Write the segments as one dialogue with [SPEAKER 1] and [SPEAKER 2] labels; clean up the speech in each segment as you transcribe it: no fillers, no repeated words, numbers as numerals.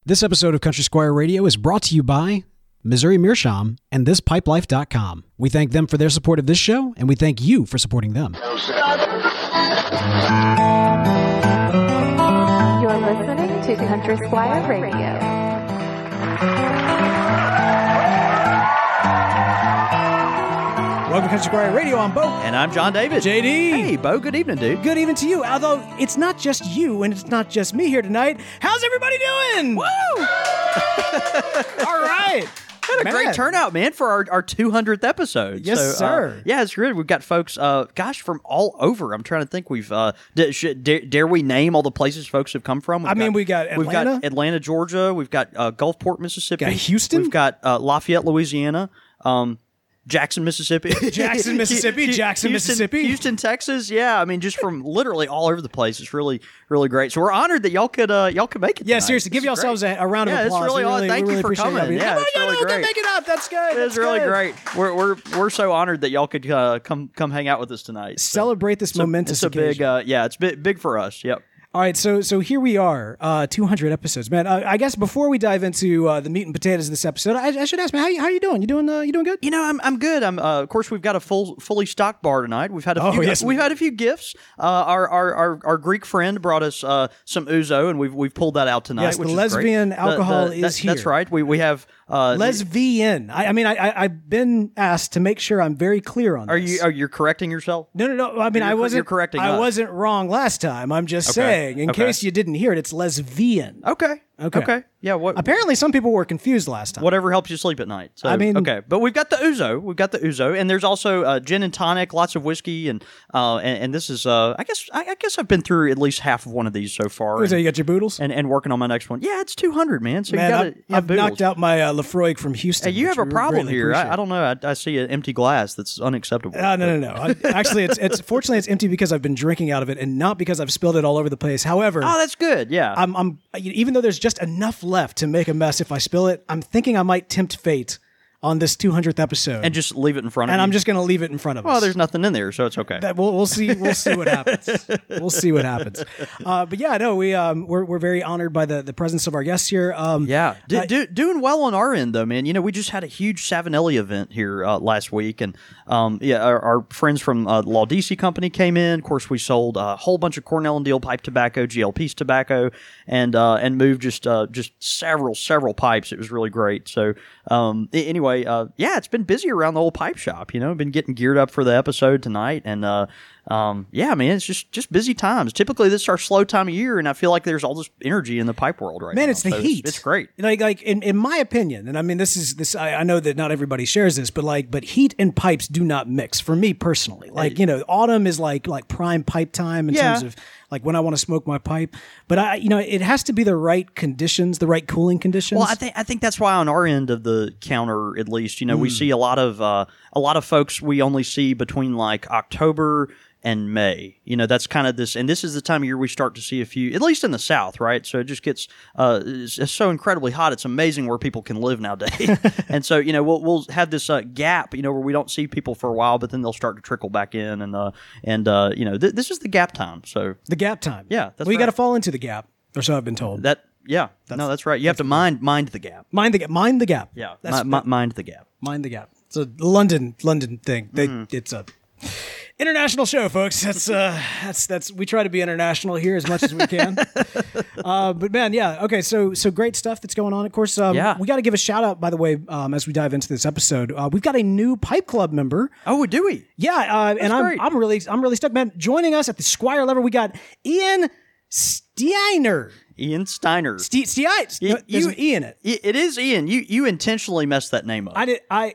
[SPEAKER 1] This episode of Country Squire Radio is brought to you by Missouri Meerschaum and ThisPipeLife.com. We thank them for their support of this show, and we thank you for supporting them.
[SPEAKER 2] You're listening to Country Squire Radio.
[SPEAKER 1] Welcome to Country Squire Radio. I'm Bo.
[SPEAKER 3] And I'm John David.
[SPEAKER 1] JD.
[SPEAKER 3] Hey, Bo. Good evening, dude.
[SPEAKER 1] Good evening to you. Although it's not just you and it's not just me here tonight. How's everybody doing?
[SPEAKER 3] Woo!
[SPEAKER 1] All right.
[SPEAKER 3] Had a great turnout, man, for our 200th episode.
[SPEAKER 1] Yes, sir.
[SPEAKER 3] Yeah, it's good. We've got folks, from all over. I'm trying to think. We've dare we name all the places folks have come from?
[SPEAKER 1] We got Atlanta.
[SPEAKER 3] We've got Atlanta, Georgia. We've got Gulfport, Mississippi.
[SPEAKER 1] Got Houston.
[SPEAKER 3] We've got Lafayette, Louisiana. Jackson, Mississippi.
[SPEAKER 1] Jackson, Mississippi.
[SPEAKER 3] Houston, Texas. Yeah, I mean, just from literally all over the place. It's really, really great. So we're honored that y'all could make it.
[SPEAKER 1] Yeah,
[SPEAKER 3] tonight.
[SPEAKER 1] seriously, give yourselves a round of applause.
[SPEAKER 3] It's really awesome. Thank you for coming. Yeah, it's really great.
[SPEAKER 1] Make it up. That's good.
[SPEAKER 3] It's really great. We're so honored that y'all could come hang out with us tonight.
[SPEAKER 1] Celebrate this momentous occasion.
[SPEAKER 3] It's big for us. Yep.
[SPEAKER 1] All right, so here we are, 200 episodes, man. I guess before we dive into the meat and potatoes of this episode, I should ask, man, how you doing? You doing good?
[SPEAKER 3] You know, I'm good. Of course, we've got a fully stocked bar tonight. We've had we've had a few gifts. Our Greek friend brought us some ouzo, and we've pulled that out tonight.
[SPEAKER 1] Yes,
[SPEAKER 3] which
[SPEAKER 1] the
[SPEAKER 3] is
[SPEAKER 1] lesbian
[SPEAKER 3] great.
[SPEAKER 1] alcohol is here.
[SPEAKER 3] That's right. We have
[SPEAKER 1] lesbian. I've been asked to make sure I'm very clear on this.
[SPEAKER 3] Are you correcting yourself?
[SPEAKER 1] No. I mean,
[SPEAKER 3] You're correcting us.
[SPEAKER 1] I wasn't wrong last time. I'm just saying, in case you didn't hear it, it's lesbian.
[SPEAKER 3] Okay. Yeah.
[SPEAKER 1] Apparently, some people were confused last time.
[SPEAKER 3] Whatever helps you sleep at night. So, okay. But we've got the ouzo. And there's also gin and tonic, lots of whiskey, and this is I guess I've been through at least half of one of these so far.
[SPEAKER 1] So you got your boodles
[SPEAKER 3] and working on my next one. Yeah, it's 200, man. So
[SPEAKER 1] I've knocked out my Lefroy from Houston.
[SPEAKER 3] Hey, you have a problem here. I don't know. I see an empty glass. That's unacceptable.
[SPEAKER 1] No. Actually, it's fortunately it's empty because I've been drinking out of it, and not because I've spilled it all over the place. However,
[SPEAKER 3] that's good. Yeah,
[SPEAKER 1] I'm even though there's just enough left to make a mess if I spill it, I'm thinking I might tempt fate on this 200th episode
[SPEAKER 3] and just leave it in front of you.
[SPEAKER 1] And I'm just going to leave it in front of us.
[SPEAKER 3] Well, there's nothing in there, so it's okay.
[SPEAKER 1] We'll see what happens. We'll see what happens. But yeah, no, we're very honored by the presence of our guests here.
[SPEAKER 3] Doing well on our end though, man. You know, we just had a huge Savinelli event here last week, and our friends from Laudisi Company came in. Of course, we sold a whole bunch of Cornell and Deal pipe tobacco, GLP's tobacco, and moved just several pipes. It was really great. So anyway. It's been busy around the whole pipe shop. You know, been getting geared up for the episode tonight, and man, it's just busy times. Typically, this is our slow time of year, and I feel like there's all this energy in the pipe world right now.
[SPEAKER 1] Man, it's the heat.
[SPEAKER 3] It's great.
[SPEAKER 1] Like in my opinion, and I mean, this. I know that not everybody shares this, but heat and pipes do not mix for me personally. Like, you know, autumn is like prime pipe time in terms of like when I want to smoke my pipe. But it has to be the right conditions, the right cooling conditions.
[SPEAKER 3] Well, I think that's why on our end of the counter, at least, you know, we see a lot of folks we only see between like October and May. You know, that's kind of this, and this is the time of year we start to see a few, at least in the South, right? So it just gets it's so incredibly hot. It's amazing where people can live nowadays. And so, you know, we'll have this gap, you know, where we don't see people for a while, but then they'll start to trickle back in, and this is the gap time. So
[SPEAKER 1] the gap time,
[SPEAKER 3] yeah. That's
[SPEAKER 1] you got to fall into the gap, or so I've been told.
[SPEAKER 3] That's right. You have to mind the gap.
[SPEAKER 1] Mind the gap. Mind the gap.
[SPEAKER 3] Yeah, mind the gap.
[SPEAKER 1] Mind the gap. It's a London thing. It's a international show, folks. That's we try to be international here as much as we can. But man, yeah, okay. So great stuff that's going on. Of course, we got to give a shout out, by the way, as we dive into this episode. We've got a new Pipe Club member.
[SPEAKER 3] Oh, do we?
[SPEAKER 1] Yeah, and I'm really stoked, man. Joining us at the Squire level, we got Ian Steiner.
[SPEAKER 3] Ian Steiner.
[SPEAKER 1] There's an E in it.
[SPEAKER 3] It is Ian. You intentionally messed that name up.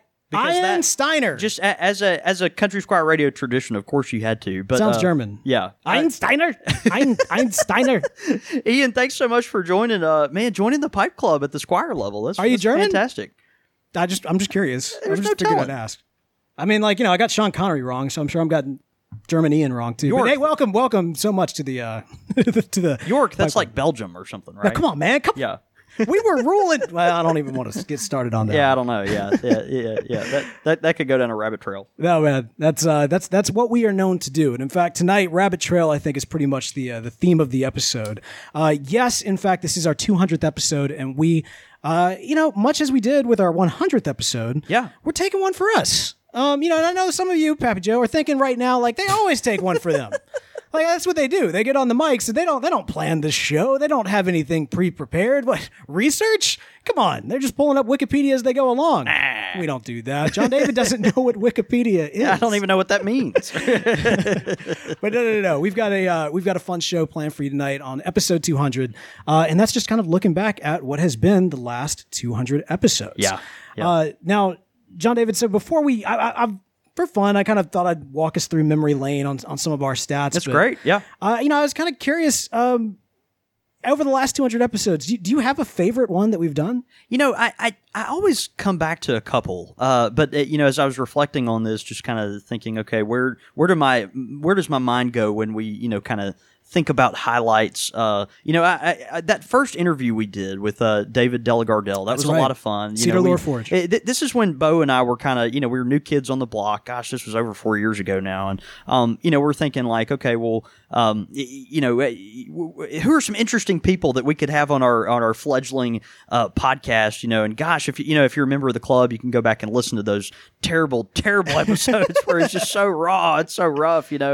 [SPEAKER 1] Ian Steiner.
[SPEAKER 3] Just as a Country Squire Radio tradition, of course you had to. But
[SPEAKER 1] sounds German.
[SPEAKER 3] Yeah.
[SPEAKER 1] Ian Steiner. Ian Steiner.
[SPEAKER 3] Ian, thanks so much for joining the Pipe Club at the Squire level. That's
[SPEAKER 1] German?
[SPEAKER 3] Fantastic.
[SPEAKER 1] I'm just curious.
[SPEAKER 3] There's
[SPEAKER 1] I'm just
[SPEAKER 3] no
[SPEAKER 1] figuring I'd ask. I mean, like, you know, I got Sean Connery wrong, so I'm sure I've got German Ian wrong too.
[SPEAKER 3] York.
[SPEAKER 1] But hey, welcome so much to the to the
[SPEAKER 3] York. That's like Belgium or something, right?
[SPEAKER 1] Now, come on, man.
[SPEAKER 3] Yeah.
[SPEAKER 1] We were ruling. Well, I don't even want to get started on that.
[SPEAKER 3] Yeah, I don't know. Yeah. That could go down a rabbit trail.
[SPEAKER 1] No, man, that's what we are known to do. And in fact, tonight, Rabbit Trail, I think, is pretty much the theme of the episode. Yes, in fact, this is our 200th episode, and we, much as we did with our 100th episode, we're taking one for us. And I know some of you, Pappy Joe, are thinking right now, like, they always take one for them. Like, that's what they do. They get on the mics and they don't plan this show. They don't have anything pre-prepared. What, research? Come on. They're just pulling up Wikipedia as they go along. We don't do that. John David doesn't know what Wikipedia is.
[SPEAKER 3] I don't even know what that means.
[SPEAKER 1] But no. We've got a fun show planned for you tonight on episode 200. And that's just kind of looking back at what has been the last 200 episodes.
[SPEAKER 3] Yeah.
[SPEAKER 1] Now, John David, so before for fun, I kind of thought I'd walk us through memory lane on some of our stats.
[SPEAKER 3] That's great. Yeah.
[SPEAKER 1] I was kind of curious, over the last 200 episodes, do you have a favorite one that we've done?
[SPEAKER 3] I always come back to a couple, but as I was reflecting on this, just kind of thinking, okay, where does my mind go when we, kind of think about highlights? That first interview we did with David Delagardelle, that was a lot of fun.
[SPEAKER 1] Cedar Lore Forge.
[SPEAKER 3] This is when Bo and I were kind of, we were new kids on the block. Gosh, this was over 4 years ago now, and we're thinking like, okay, well, who are some interesting people that we could have on our fledgling podcast? And gosh, if you're a member of the club, you can go back and listen to those terrible episodes where it's just so raw, it's so rough, and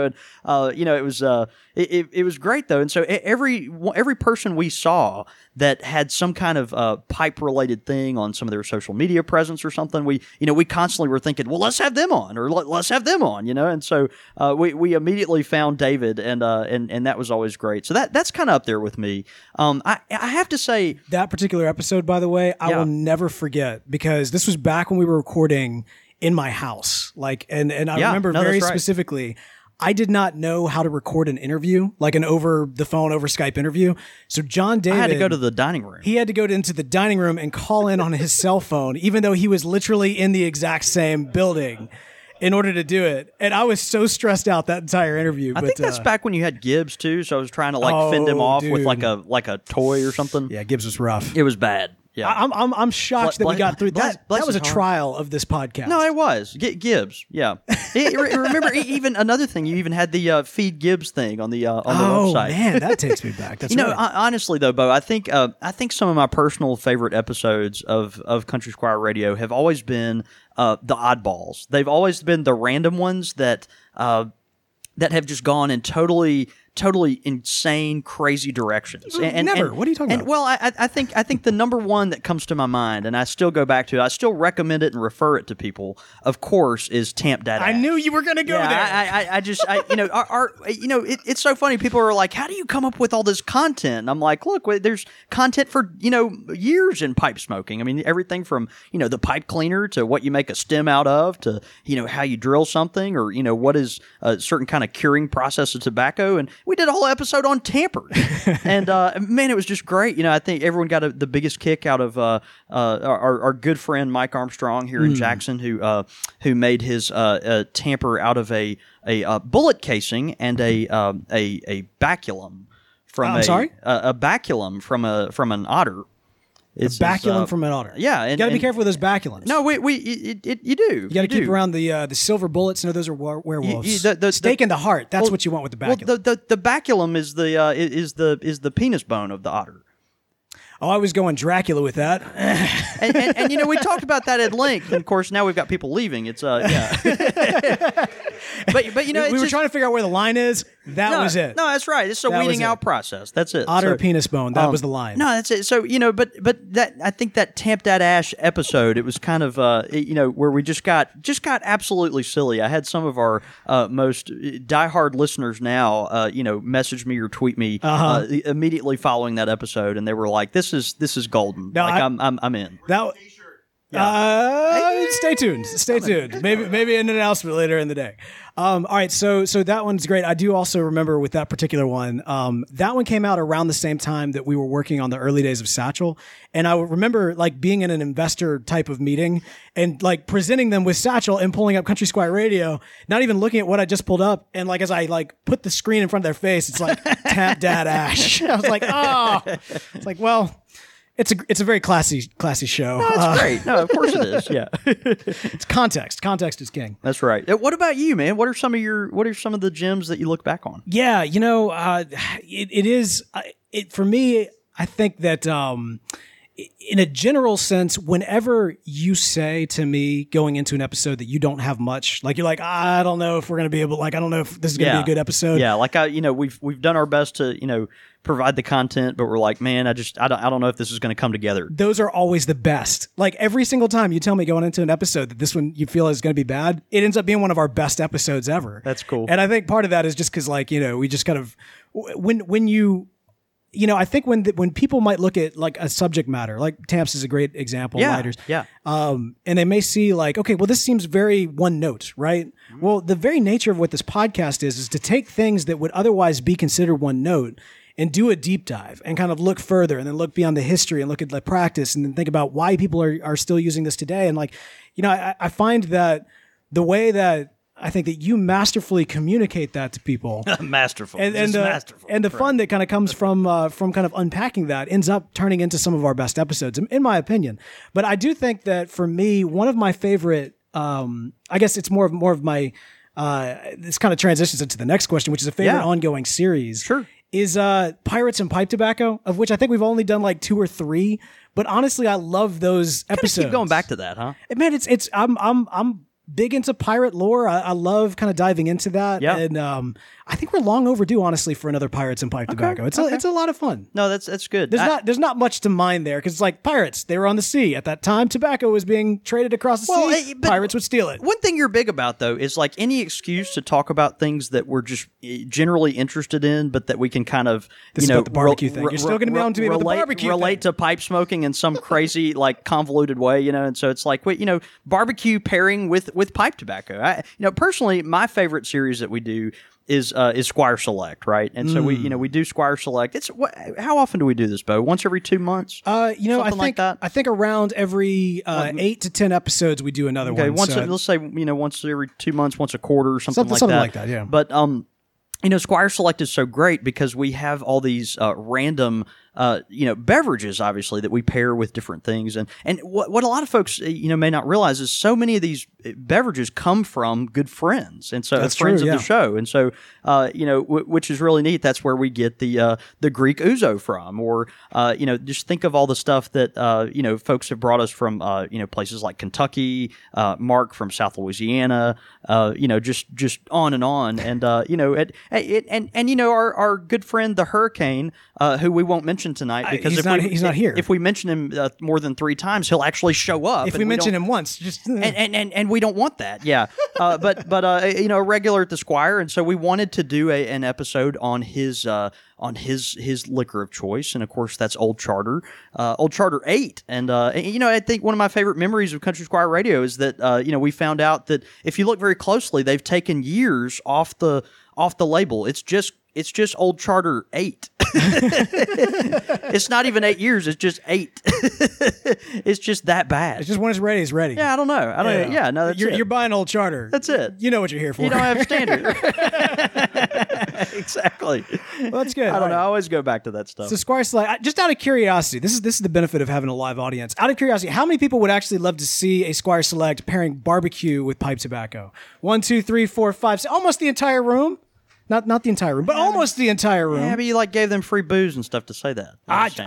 [SPEAKER 3] it was great though. And so every person we saw that had some kind of pipe related thing on some of their social media presence or something, we constantly were thinking, well, let's have them on, or let's have them on, and so we immediately found David, and that was always great. So that's kind of up there with me. I have to say
[SPEAKER 1] that particular episode, by the way, I will never forget, because this was back when we were recording in my house, and I remember very specifically. I did not know how to record an interview, like an over the phone, over Skype interview. So John David,
[SPEAKER 3] I had to go to the dining room.
[SPEAKER 1] He had to go into the dining room and call in on his cell phone, even though he was literally in the exact same building, in order to do it. And I was so stressed out that entire interview.
[SPEAKER 3] I think that's back when you had Gibbs too. So I was trying to fend him off with like a toy or something.
[SPEAKER 1] Yeah, Gibbs was rough.
[SPEAKER 3] It was bad. Yeah,
[SPEAKER 1] I'm shocked that we got through that. That was a trial of this podcast.
[SPEAKER 3] No, it was Gibbs. Yeah, remember even another thing. You even had the feed Gibbs thing on the website. Oh
[SPEAKER 1] man, that takes me back. That's
[SPEAKER 3] honestly though, Bo, I think some of my personal favorite episodes of Country Squire Radio have always been the oddballs. They've always been the random ones that have just gone in totally insane, crazy directions.
[SPEAKER 1] Never. What are you talking about?
[SPEAKER 3] Well, I think the number one that comes to my mind, and I still go back to it, I still recommend it and refer it to people, of course, is Tamp Dat Ash.
[SPEAKER 1] I knew you were going to go there.
[SPEAKER 3] It's so funny. People are like, how do you come up with all this content? And I'm like, look, there's content for, years in pipe smoking. I mean, everything from, the pipe cleaner to what you make a stem out of to, how you drill something, or, what is a certain kind of curing process of tobacco. And we did a whole episode on tamper, and man, it was just great. I think everyone got the biggest kick out of our good friend Mike Armstrong here in Jackson, who made his tamper out of a bullet casing and a baculum from a baculum from an otter.
[SPEAKER 1] It's a baculum from an otter.
[SPEAKER 3] Yeah,
[SPEAKER 1] you got to be careful with those baculums.
[SPEAKER 3] No, you do.
[SPEAKER 1] You got to keep around the silver bullets. Those are werewolves. Stake in the heart. That's what you want with the baculum.
[SPEAKER 3] Well, the baculum is the penis bone of the otter.
[SPEAKER 1] Oh, I was going Dracula with that.
[SPEAKER 3] and we talked about that at length. And of course, now we've got people leaving. It's yeah. but
[SPEAKER 1] we were trying to figure out where the line is. That was it.
[SPEAKER 3] No, that's right. It's a weeding out process. That's it.
[SPEAKER 1] Otter penis bone. That was the line.
[SPEAKER 3] No, that's it. So but that, I think that Tamp Dat Ash episode, it was kind of where we just got absolutely silly. I had some of our most diehard listeners now message me or tweet me immediately following that episode, and they were like, "This is golden. No, I'm in."
[SPEAKER 1] Stay tuned. Maybe an announcement later in the day. All right, so that one's great. I do also remember with that particular one, that one came out around the same time that we were working on the early days of Satchel, and I remember being in an investor type of meeting and presenting them with Satchel and pulling up Country Squire Radio, not even looking at what I just pulled up, and as I put the screen in front of their face, it's Tamp Dat Ash. I was like, oh, it's well. It's a very classy show.
[SPEAKER 3] No, it's great. No, of course it is. Yeah,
[SPEAKER 1] it's context. Context is king.
[SPEAKER 3] that's right. What about you, man? What are some of the gems that you look back on?
[SPEAKER 1] Yeah, it is. For me, I think that in a general sense, whenever you say to me going into an episode that you don't have much, like you're like, I don't know if we're going to be able, like, I don't know if this is going to be a good episode.
[SPEAKER 3] Yeah, like we've done our best to provide the content, but we're like, man, I don't know if this is going to come together.
[SPEAKER 1] Those are always the best. Like every single time you tell me going into an episode that this one you feel is going to be bad, it ends up being one of our best episodes ever.
[SPEAKER 3] That's cool.
[SPEAKER 1] And I think part of that is just because, like, we just kind of when you. I think when people might look at like a subject matter, like Tamps is a great example. Writers, and they may see like, okay, well, this seems very one note, right? Mm-hmm. Well, the very nature of what this podcast is to take things that would otherwise be considered one note and do a deep dive and kind of look further and then look beyond the history and look at the practice and then think about why people are still using this today. And like, I find that the way that I think that you masterfully communicate that to people.
[SPEAKER 3] Masterful.
[SPEAKER 1] And the fun that kind of comes from kind of unpacking that ends up turning into some of our best episodes, in my opinion. But I do think that for me, one of my favorite, I guess it's more of my, this kind of transitions into the next question, which is a favorite ongoing series.
[SPEAKER 3] Sure.
[SPEAKER 1] Is Pirates and Pipe Tobacco, of which I think we've only done like 2 or 3. But honestly, I love those episodes.
[SPEAKER 3] Keep going back to that, huh?
[SPEAKER 1] Man, I'm big into pirate lore. I love kind of diving into that.
[SPEAKER 3] Yeah.
[SPEAKER 1] And I think we're long overdue, honestly, for another Pirates and Pipe Tobacco. It's a lot of fun.
[SPEAKER 3] No, that's good.
[SPEAKER 1] There's not much to mine there because it's like pirates. They were on the sea at that time. Tobacco was being traded across the sea. Pirates would steal it.
[SPEAKER 3] One thing you're big about though is like any excuse to talk about things that we're just generally interested in, but that we can kind of
[SPEAKER 1] about the barbecue thing. You're still going to be on to me about the barbecue.
[SPEAKER 3] Relate to pipe smoking in some crazy like convoluted way, and so it's like barbecue pairing with pipe tobacco. Personally, my favorite series that we do is Squire Select, right? And so we do Squire Select. How often do we do this, Bo? Once every 2 months?
[SPEAKER 1] I think
[SPEAKER 3] like that.
[SPEAKER 1] I think around every 8 to 10 episodes we do another one.
[SPEAKER 3] Let's say once every 2 months, once a quarter, or something like that.
[SPEAKER 1] Something like that, yeah.
[SPEAKER 3] But Squire Select is so great because we have all these random beverages, obviously, that we pair with different things. And what a lot of folks, may not realize is so many of these beverages come from good friends. And so
[SPEAKER 1] that's
[SPEAKER 3] friends
[SPEAKER 1] true,
[SPEAKER 3] of the show. And so, which is really neat. That's where we get the Greek ouzo from, or, just think of all the stuff that, folks have brought us from, places like Kentucky, Mark from South Louisiana, just on and on. And, our good friend, the Hurricane, who we won't mention tonight because
[SPEAKER 1] he's not here.
[SPEAKER 3] If we mention him more than 3 times, he'll actually show up.
[SPEAKER 1] If we mention him once, just
[SPEAKER 3] and we don't want that. Yeah, but a regular at the Squire, and so we wanted to do an episode on his liquor of choice, and of course that's Old Charter 8. And I think one of my favorite memories of Country Squire Radio is that we found out that if you look very closely, they've taken years off the label. It's just Old Charter 8. It's not even 8 years. It's just 8. It's just that bad.
[SPEAKER 1] It's just when it's ready, it's ready.
[SPEAKER 3] Yeah, I don't know. Yeah, no, that's
[SPEAKER 1] you're buying Old Charter.
[SPEAKER 3] That's it.
[SPEAKER 1] You know what you're here for.
[SPEAKER 3] You don't have standard. Exactly.
[SPEAKER 1] Well, that's good.
[SPEAKER 3] I don't know. I always go back to that stuff.
[SPEAKER 1] So Squire Select, just out of curiosity, this is the benefit of having a live audience. Out of curiosity, how many people would actually love to see a Squire Select pairing barbecue with pipe tobacco? 1, 2, 3, 4, 5, almost the entire room. Not the entire room, but almost the entire room.
[SPEAKER 3] Yeah, but you gave them free booze and stuff to say that.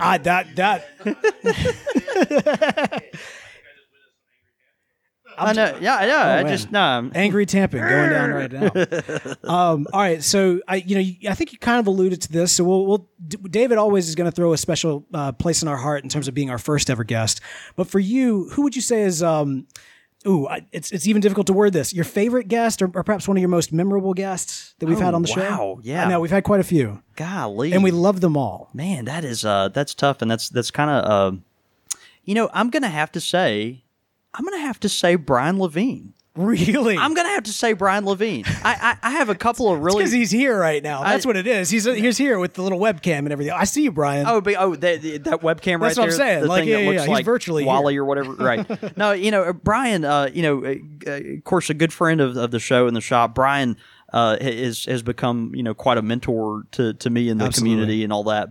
[SPEAKER 1] I
[SPEAKER 3] know. Yeah.
[SPEAKER 1] Angry tamping going down right now. All right, so I think you kind of alluded to this. So David always is going to throw a special place in our heart in terms of being our first ever guest. But for you, who would you say is it's even difficult to word this. Your favorite guest, or perhaps one of your most memorable guests that we've had on the show?
[SPEAKER 3] Wow, yeah.
[SPEAKER 1] I know, we've had quite a few.
[SPEAKER 3] Golly.
[SPEAKER 1] And we love them all.
[SPEAKER 3] Man, that is that's tough, and that's kind of I'm going to have to say Brian Levine.
[SPEAKER 1] Really?
[SPEAKER 3] I'm going to have to say Brian Levine. I have a couple of really...
[SPEAKER 1] because he's here right now. That's what it is. He's here with the little webcam and everything. I see you, Brian.
[SPEAKER 3] That webcam right there?
[SPEAKER 1] That's what I'm saying.
[SPEAKER 3] The thing that looks
[SPEAKER 1] he's
[SPEAKER 3] like
[SPEAKER 1] virtually
[SPEAKER 3] Wally
[SPEAKER 1] here.
[SPEAKER 3] Or whatever. Right. No, Brian, of course, a good friend of the show and the shop. Brian has become, quite a mentor to me in the community and all that. But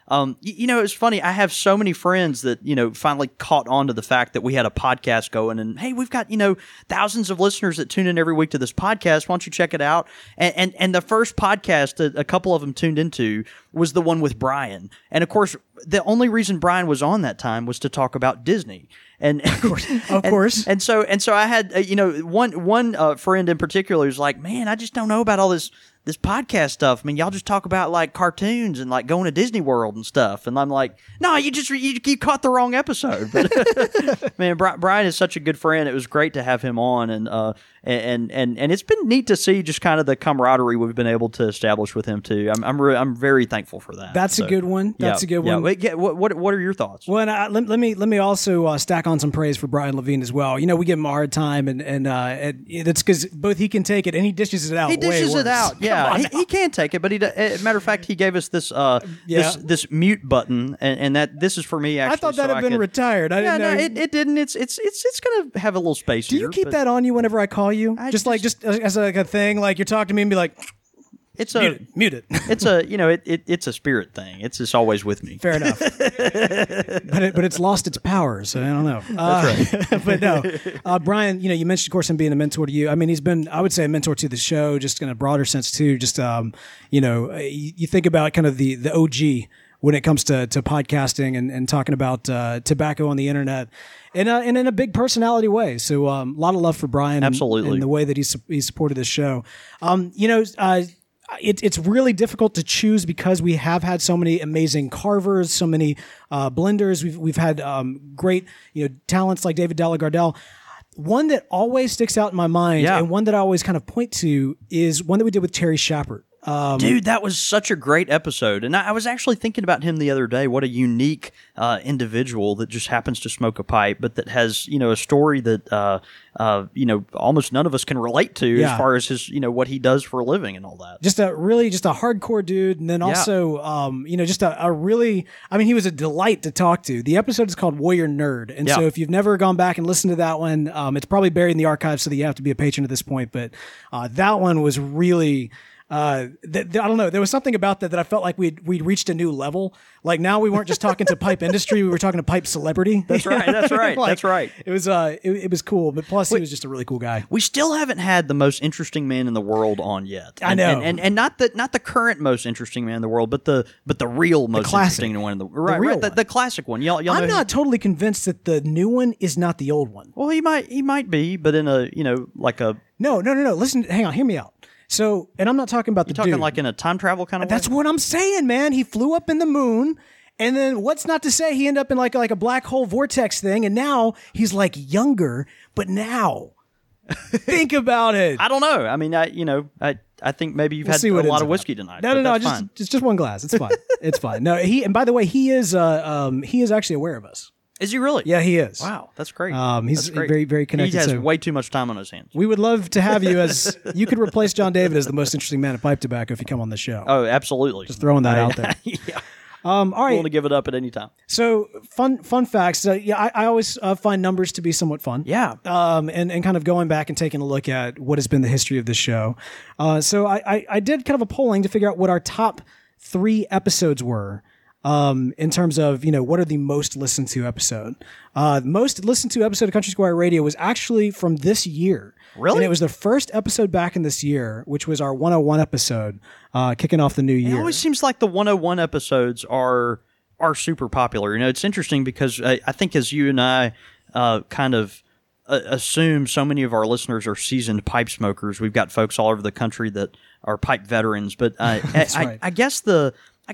[SPEAKER 3] It's funny. I have so many friends that, finally caught on to the fact that we had a podcast going, and hey, we've got, thousands of listeners that tune in every week to this podcast. Why don't you check it out? And the first podcast that a couple of them tuned into was the one with Brian. And of course, the only reason Brian was on that time was to talk about Disney. And
[SPEAKER 1] of course.
[SPEAKER 3] And so I had, one friend in particular who's like, man, I just don't know about all this podcast stuff. I mean, y'all just talk about like cartoons and like going to Disney World and stuff. And I'm like, no, you caught the wrong episode. But man, Brian is such a good friend. It was great to have him on, and it's been neat to see just kind of the camaraderie we've been able to establish with him too. I'm very thankful for that.
[SPEAKER 1] That's a good one. That's a good one.
[SPEAKER 3] What are your thoughts?
[SPEAKER 1] Well, and let me also stack on some praise for Brian Levine as well. We give him a hard time, and it's because both he can take it and he dishes it out.
[SPEAKER 3] He dishes
[SPEAKER 1] way
[SPEAKER 3] it
[SPEAKER 1] worse.
[SPEAKER 3] out. Yeah. He can take it, but matter of fact, he gave us this this mute button, and that this is for me. Actually,
[SPEAKER 1] I thought that had been retired. I didn't know.
[SPEAKER 3] It didn't. It's gonna have a little space.
[SPEAKER 1] Do you keep that on you whenever I call you? Just as like a thing, like you're talking to me and be like,
[SPEAKER 3] it's
[SPEAKER 1] mute it.
[SPEAKER 3] It's it's a spirit thing. It's just always with me.
[SPEAKER 1] Fair enough. but it's lost its power, so I don't know.
[SPEAKER 3] That's right.
[SPEAKER 1] But no, Brian, you mentioned, of course, him being a mentor to you. I mean, he's been, I would say, a mentor to the show, just in a broader sense too. Just you think about kind of the OG when it comes to podcasting and talking about tobacco on the internet, and in a big personality way. So a lot of love for Brian.
[SPEAKER 3] Absolutely.
[SPEAKER 1] And the way that he supported this show. It's really difficult to choose because we have had so many amazing carvers, so many blenders. We've had great talents like David Della Gardell. One that always sticks out in my mind, and one that I always kind of point to, is one that we did with Terry Schappert.
[SPEAKER 3] Dude, that was such a great episode. And I was actually thinking about him the other day. What a unique individual that just happens to smoke a pipe, but that has, a story that, almost none of us can relate to as far as his, what he does for a living and all that.
[SPEAKER 1] Just a hardcore dude. And then also, just a really, he was a delight to talk to. The episode is called Warrior Nerd. And so if you've never gone back and listened to that one, it's probably buried in the archives, so that you have to be a patron at this point. But that one was really... I don't know. There was something about that I felt like we'd reached a new level. Like now we weren't just talking to pipe industry; we were talking to pipe celebrity.
[SPEAKER 3] That's right. That's right.
[SPEAKER 1] Like,
[SPEAKER 3] that's right.
[SPEAKER 1] It was it was cool, but plus he was just a really cool guy.
[SPEAKER 3] We still haven't had the most interesting man in the world on yet.
[SPEAKER 1] I know,
[SPEAKER 3] and not the current most interesting man in the world, but the real most interesting one in the right,
[SPEAKER 1] the real
[SPEAKER 3] right, the classic one. Y'all
[SPEAKER 1] I'm not totally convinced that the new one is not the old one.
[SPEAKER 3] Well, he might be, but in a like a
[SPEAKER 1] no. Listen, hang on, hear me out. So, and I'm not talking about the
[SPEAKER 3] talking
[SPEAKER 1] dude.
[SPEAKER 3] like in a time travel kind of way?
[SPEAKER 1] That's what I'm saying, man. He flew up in the moon, and then what's not to say he ended up in like a black hole vortex thing, and now he's like younger, but now. Think about it.
[SPEAKER 3] I don't know. I mean, I think maybe you've had a lot of whiskey tonight.
[SPEAKER 1] No, just one glass. It's fine. It's fine. No, and by the way, he is actually aware of us.
[SPEAKER 3] Is he really?
[SPEAKER 1] Yeah, he is.
[SPEAKER 3] Wow, that's great.
[SPEAKER 1] He's very, very connected.
[SPEAKER 3] He has way too much time on his hands.
[SPEAKER 1] We would love to have you as you could replace John David as the most interesting man at pipe tobacco if you come on the show.
[SPEAKER 3] Oh, absolutely.
[SPEAKER 1] Just throwing that out there.
[SPEAKER 3] Yeah.
[SPEAKER 1] All right.
[SPEAKER 3] Willing to give it up at any time.
[SPEAKER 1] So fun facts. I always find numbers to be somewhat fun.
[SPEAKER 3] Yeah.
[SPEAKER 1] And kind of going back and taking a look at what has been the history of this show. So I did kind of a polling to figure out what our top 3 episodes were. In terms of, what are the most listened to episode? Most listened to episode of Country Squire Radio was actually from this year.
[SPEAKER 3] Really?
[SPEAKER 1] And it was the first episode back in this year, which was our 101 episode, kicking off the new year.
[SPEAKER 3] It always seems like the 101 episodes are super popular. It's interesting because I think as you and I kind of assume so many of our listeners are seasoned pipe smokers, we've got folks all over the country that are pipe veterans. But
[SPEAKER 1] That's right.
[SPEAKER 3] I guess the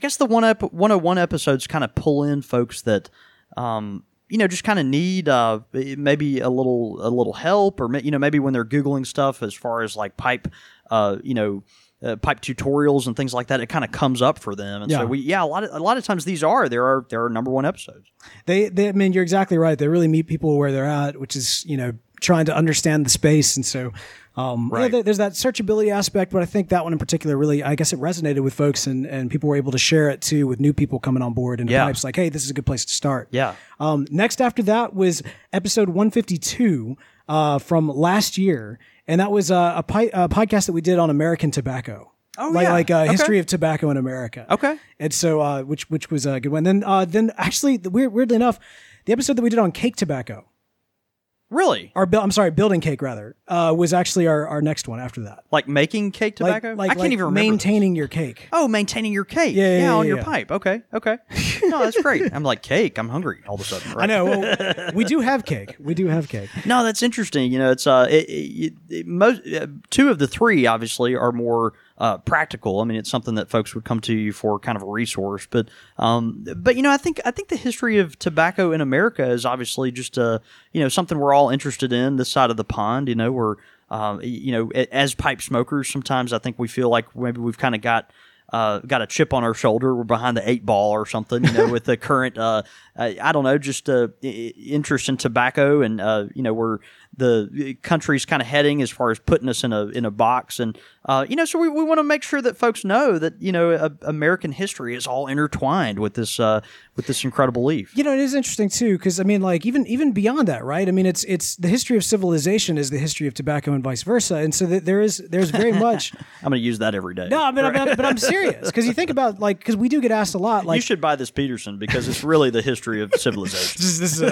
[SPEAKER 3] 101 episodes kind of pull in folks that, just kind of need maybe a little help, or maybe when they're Googling stuff as far as like pipe, pipe tutorials and things like that, it kind of comes up for them. And so a lot of times there are number 1 episodes.
[SPEAKER 1] They I mean, you're exactly right. They really meet people where they're at, which is trying to understand the space, and so.
[SPEAKER 3] Right.
[SPEAKER 1] There's that searchability aspect, but I think that one in particular really, I guess it resonated with folks, and people were able to share it too with new people coming on board into pipes. Like, hey, this is a good place to start.
[SPEAKER 3] Yeah.
[SPEAKER 1] Next after that was episode 152 from last year, and that was a podcast that we did on American tobacco. History of Tobacco in America.
[SPEAKER 3] Okay.
[SPEAKER 1] And so which was a good one. Then actually, weirdly enough, the episode that we did on cake tobacco.
[SPEAKER 3] Really?
[SPEAKER 1] Building cake rather, was actually our next one after that.
[SPEAKER 3] Like making cake tobacco? I can't even remember.
[SPEAKER 1] Maintaining your cake.
[SPEAKER 3] Oh, maintaining your cake. Yeah, on your pipe. Okay. No, that's great. I'm like, cake. I'm hungry all of a sudden. Right?
[SPEAKER 1] I know. Well, we do have cake.
[SPEAKER 3] No, that's interesting. It's most two of the three obviously are more practical. I mean, it's something that folks would come to you for kind of a resource. But I think the history of tobacco in America is obviously just something we're all interested in this side of the pond. We're as pipe smokers, sometimes I think we feel like maybe we've kind of got a chip on our shoulder. We're behind the 8 ball or something, with the current, interest in tobacco, and where the country's kind of heading as far as putting us in a box, and so we want to make sure that folks know that American history is all intertwined with this incredible leaf.
[SPEAKER 1] It is interesting too, because I mean, like even beyond that, right? I mean, it's the history of civilization is the history of tobacco and vice versa, and so there's very much.
[SPEAKER 3] I'm going to use that every day.
[SPEAKER 1] No, but I'm serious, because you think about because we do get asked a lot. Like,
[SPEAKER 3] you should buy this Peterson because it's really the history of civilization.
[SPEAKER 1] this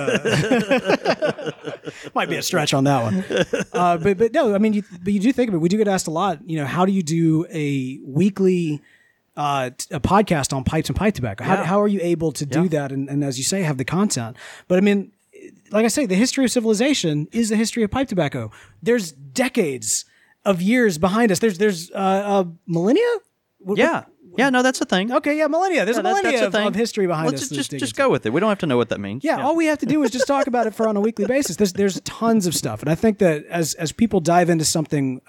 [SPEAKER 1] might be a stretch on that one, but no, I mean, you do think of it. We do get asked a lot. How do you do a weekly a podcast on pipes and pipe tobacco? How are you able to do that? And as you say, have the content. But I mean, like I say, the history of civilization is the history of pipe tobacco. There's decades of years behind us. There's millennia.
[SPEAKER 3] Yeah, no, that's a thing.
[SPEAKER 1] Okay, yeah, millennia. There's a millennia of history behind us.
[SPEAKER 3] Just go with it. We don't have to know what that means.
[SPEAKER 1] Yeah, all we have to do is just talk about it on a weekly basis. There's tons of stuff, and I think that as people dive into something,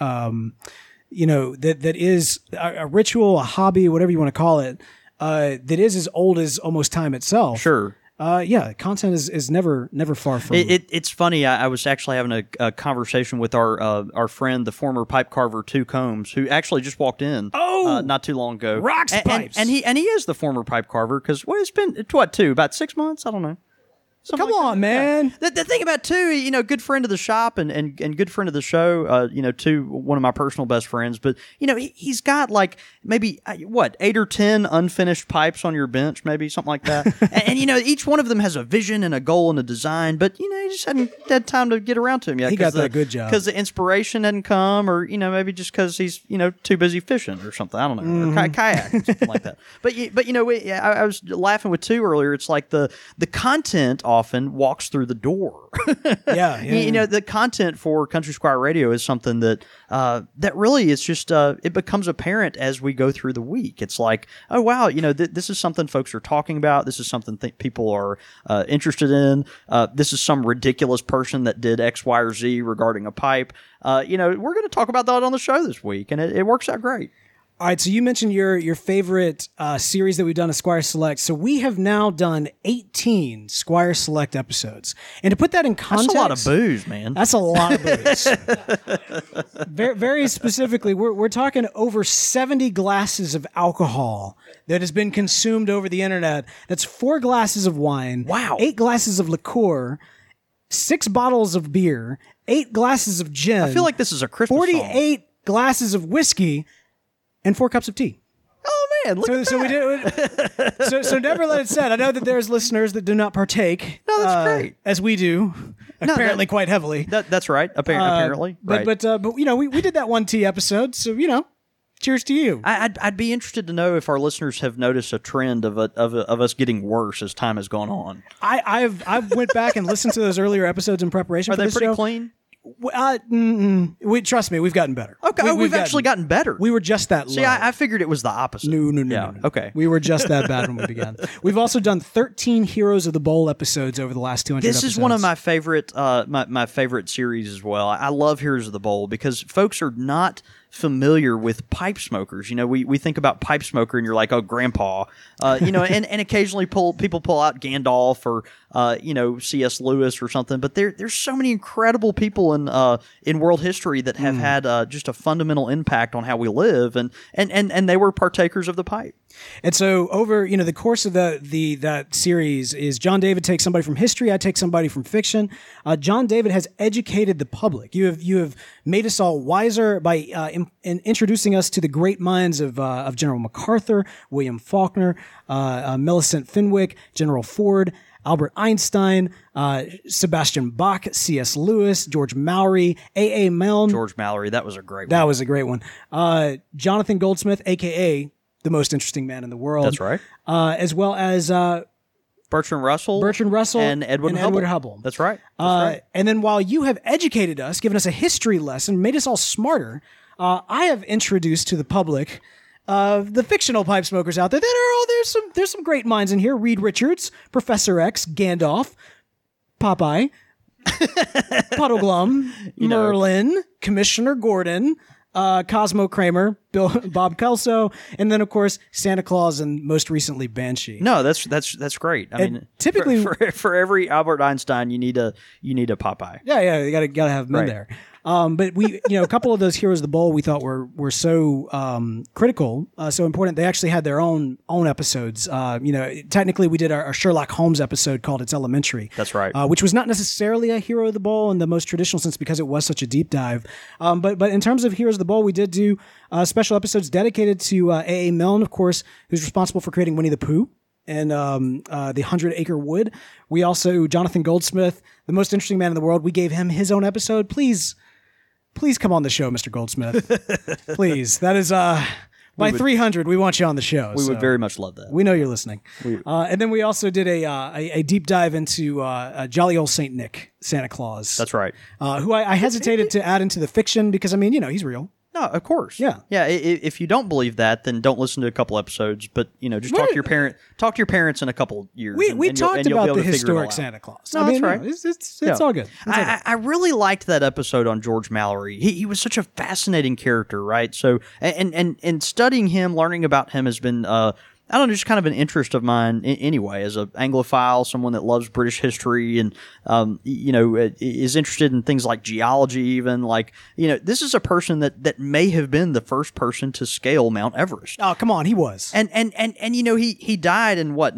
[SPEAKER 1] that is a ritual, a hobby, whatever you want to call it, that is as old as almost time itself.
[SPEAKER 3] Sure.
[SPEAKER 1] Content is never far from
[SPEAKER 3] It's funny. I was actually having a conversation with our friend, the former pipe carver, Two Combs, who actually just walked in not too long ago.
[SPEAKER 1] Rocks pipes.
[SPEAKER 3] And he is the former pipe carver, because it's been about 6 months? I don't know.
[SPEAKER 1] Come on, man.
[SPEAKER 3] Yeah. The thing about two, good friend of the shop and good friend of the show, two, one of my personal best friends, but, he's got like maybe, 8 or 10 unfinished pipes on your bench, maybe something like that. and each one of them has a vision and a goal and a design, but, he just hadn't had time to get around to him yet.
[SPEAKER 1] He got that good job.
[SPEAKER 3] Because the inspiration hadn't come, or, maybe just because he's, too busy fishing or something. I don't know. Or kayak, something like that. But I was laughing with Two earlier. It's like the content often walks through the door. The content for Country Squire Radio is something that really is just it becomes apparent as we go through the week. It's like, oh wow, this is something folks are talking about. This is something people are interested in. This is some ridiculous person that did X, Y, or Z regarding a pipe. We're going to talk about that on the show this week, and it works out great.
[SPEAKER 1] All right, so you mentioned your favorite series that we've done at Squire Select. So we have now done 18 Squire Select episodes. And to put that in context...
[SPEAKER 3] That's a lot of booze, man.
[SPEAKER 1] That's a lot of booze. very, very specifically, we're talking over 70 glasses of alcohol that has been consumed over the internet. That's 4 glasses of wine.
[SPEAKER 3] Wow.
[SPEAKER 1] 8 glasses of liqueur. 6 bottles of beer. 8 glasses of gin.
[SPEAKER 3] I feel like this is a Christmas
[SPEAKER 1] 48 glasses of whiskey. And 4 cups of tea.
[SPEAKER 3] Oh man! Look at that.
[SPEAKER 1] So we do. So never let it set. I know that there's listeners that do not partake.
[SPEAKER 3] No, that's great.
[SPEAKER 1] As we do, apparently quite heavily.
[SPEAKER 3] That's right. Apparently,
[SPEAKER 1] but we did that 1 tea episode. So cheers to you.
[SPEAKER 3] I'd be interested to know if our listeners have noticed a trend of us getting worse as time has gone on.
[SPEAKER 1] I've went back and listened to those earlier episodes in preparation.
[SPEAKER 3] Are
[SPEAKER 1] for
[SPEAKER 3] they
[SPEAKER 1] this
[SPEAKER 3] pretty
[SPEAKER 1] show.
[SPEAKER 3] clean?
[SPEAKER 1] Trust me, we've gotten better.
[SPEAKER 3] Okay, we've actually gotten better.
[SPEAKER 1] We were just that low.
[SPEAKER 3] See, I figured it was the opposite.
[SPEAKER 1] No.
[SPEAKER 3] Okay.
[SPEAKER 1] We were just that bad when we began. We've also done 13 Heroes of the Bowl episodes over the last 200
[SPEAKER 3] episodes.
[SPEAKER 1] This
[SPEAKER 3] is one of my favorite my favorite series as well. I love Heroes of the Bowl because folks are not familiar with pipe smokers. We think about pipe smoker and you're like, oh, grandpa. And occasionally people pull out Gandalf or C.S. Lewis or something. But there's so many incredible people in world history that have had just a fundamental impact on how we live, and they were partakers of the pipe.
[SPEAKER 1] And so over the course of that series is John David takes somebody from history, I take somebody from fiction. John David has educated the public. You have made us all wiser by in introducing us to the great minds of General MacArthur, William Faulkner, Millicent Fenwick, General Ford, Albert Einstein, Sebastian Bach, C.S. Lewis, George Mallory, A.A. Milne.
[SPEAKER 3] George Mallory, that was a great one.
[SPEAKER 1] That was a great one. Jonathan Goldsmith, a.k.a. the most interesting man in the world.
[SPEAKER 3] That's right.
[SPEAKER 1] As well as
[SPEAKER 3] Bertrand Russell.
[SPEAKER 1] and
[SPEAKER 3] Edwin
[SPEAKER 1] Hubble.
[SPEAKER 3] That's right. That's right.
[SPEAKER 1] And then while you have educated us, given us a history lesson, made us all smarter, I have introduced to the public the fictional pipe smokers out there that are there's some great minds in here. Reed Richards, Professor X, Gandalf, Popeye, Puddleglum, Merlin, Commissioner Gordon, Cosmo Kramer, Bob Kelso, and then of course Santa Claus and most recently Banshee.
[SPEAKER 3] No, that's great. I mean,
[SPEAKER 1] typically
[SPEAKER 3] for every Albert Einstein, you need a Popeye.
[SPEAKER 1] Yeah, you gotta have them in there. But we, a couple of those heroes of the bowl we thought were so critical, so important. They actually had their own episodes. Technically we did our Sherlock Holmes episode called "It's Elementary."
[SPEAKER 3] That's right.
[SPEAKER 1] Which was not necessarily a hero of the bowl in the most traditional sense because it was such a deep dive. But in terms of heroes of the bowl, we did do special episodes dedicated to A.A. Milne, of course, who's responsible for creating Winnie the Pooh and the 100-Acre Wood. We also, Jonathan Goldsmith, the most interesting man in the world, we gave him his own episode. Please come on the show, Mr. Goldsmith. Please. That is, by 300, we want you on the show.
[SPEAKER 3] We would very much love that.
[SPEAKER 1] We know you're listening. And then we also did a deep dive into jolly old Saint Nick, Santa Claus.
[SPEAKER 3] That's right.
[SPEAKER 1] Who I hesitated to add into the fiction because, he's real.
[SPEAKER 3] No, of course.
[SPEAKER 1] Yeah.
[SPEAKER 3] If you don't believe that, then don't listen to a couple episodes. But just talk to your parents in a couple years.
[SPEAKER 1] We talked about the historic Santa Claus.
[SPEAKER 3] No, that's right.
[SPEAKER 1] It's all good.
[SPEAKER 3] I really liked that episode on George Mallory. He was such a fascinating character, right? So and studying him, learning about him has been I don't know, just kind of an interest of mine anyway, as an Anglophile, someone that loves British history and, is interested in things like geology even. This is a person that may have been the first person to scale Mount Everest.
[SPEAKER 1] Oh, come on, he was.
[SPEAKER 3] And he died in what,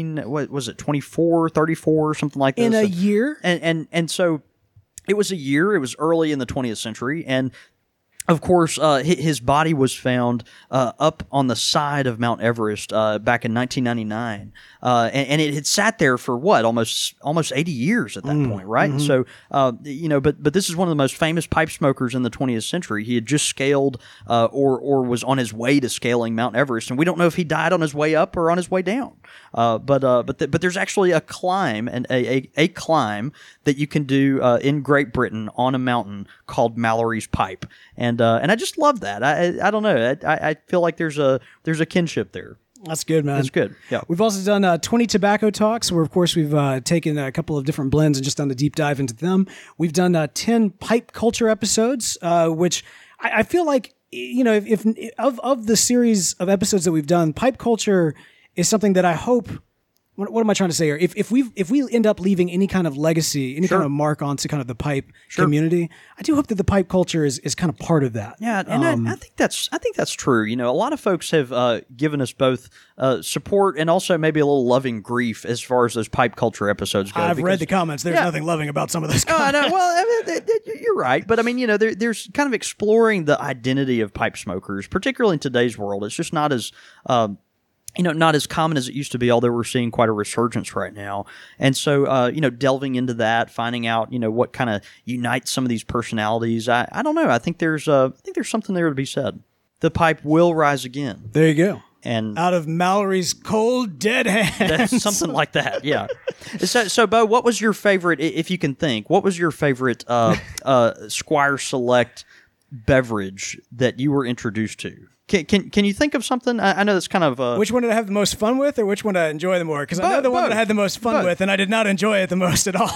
[SPEAKER 3] 24, 34, something like this?
[SPEAKER 1] In a year?
[SPEAKER 3] And so it was a year. It was early in the 20th century. And of course, his body was found up on the side of Mount Everest back in 1999, and it had sat there for almost 80 years at that point, right? Mm-hmm. So, but this is one of the most famous pipe smokers in the 20th century. He had just scaled or was on his way to scaling Mount Everest, and we don't know if he died on his way up or on his way down. But there's actually a climb and a climb that you can do in Great Britain on a mountain called Mallory's Pipe. And I just love that. I don't know. I feel like there's a kinship there.
[SPEAKER 1] That's good, man.
[SPEAKER 3] It's good. Yeah.
[SPEAKER 1] We've also done 20 tobacco talks, where of course we've taken a couple of different blends and just done a deep dive into them. We've done 10 pipe culture episodes, which I feel like if of the series of episodes that we've done, pipe culture is something that I hope. What am I trying to say here? If we end up leaving any kind of legacy, any kind of mark onto kind of the pipe community, I do hope that the pipe culture is kind of part of that.
[SPEAKER 3] Yeah, and I think that's true. A lot of folks have given us both support and also maybe a little loving grief as far as those pipe culture episodes go.
[SPEAKER 1] I've read the comments. There's nothing loving about some of those comments.
[SPEAKER 3] No, well, you're right, but there's kind of exploring the identity of pipe smokers, particularly in today's world. It's just not as not as common as it used to be, although we're seeing quite a resurgence right now. And so, delving into that, finding out, what kind of unites some of these personalities. I don't know. I think there's something there to be said. The pipe will rise again.
[SPEAKER 1] There you go.
[SPEAKER 3] And
[SPEAKER 1] out of Mallory's cold, dead hands.
[SPEAKER 3] That's something like that, yeah. So, Bo, what was your favorite, if you can think, what was your favorite Squire Select beverage that you were introduced to? Can you think of something? I know that's kind of...
[SPEAKER 1] Which one did I have the most fun with, or which one did I enjoy the more? Because I know the one that I had the most fun with, and I did not enjoy it the most at all.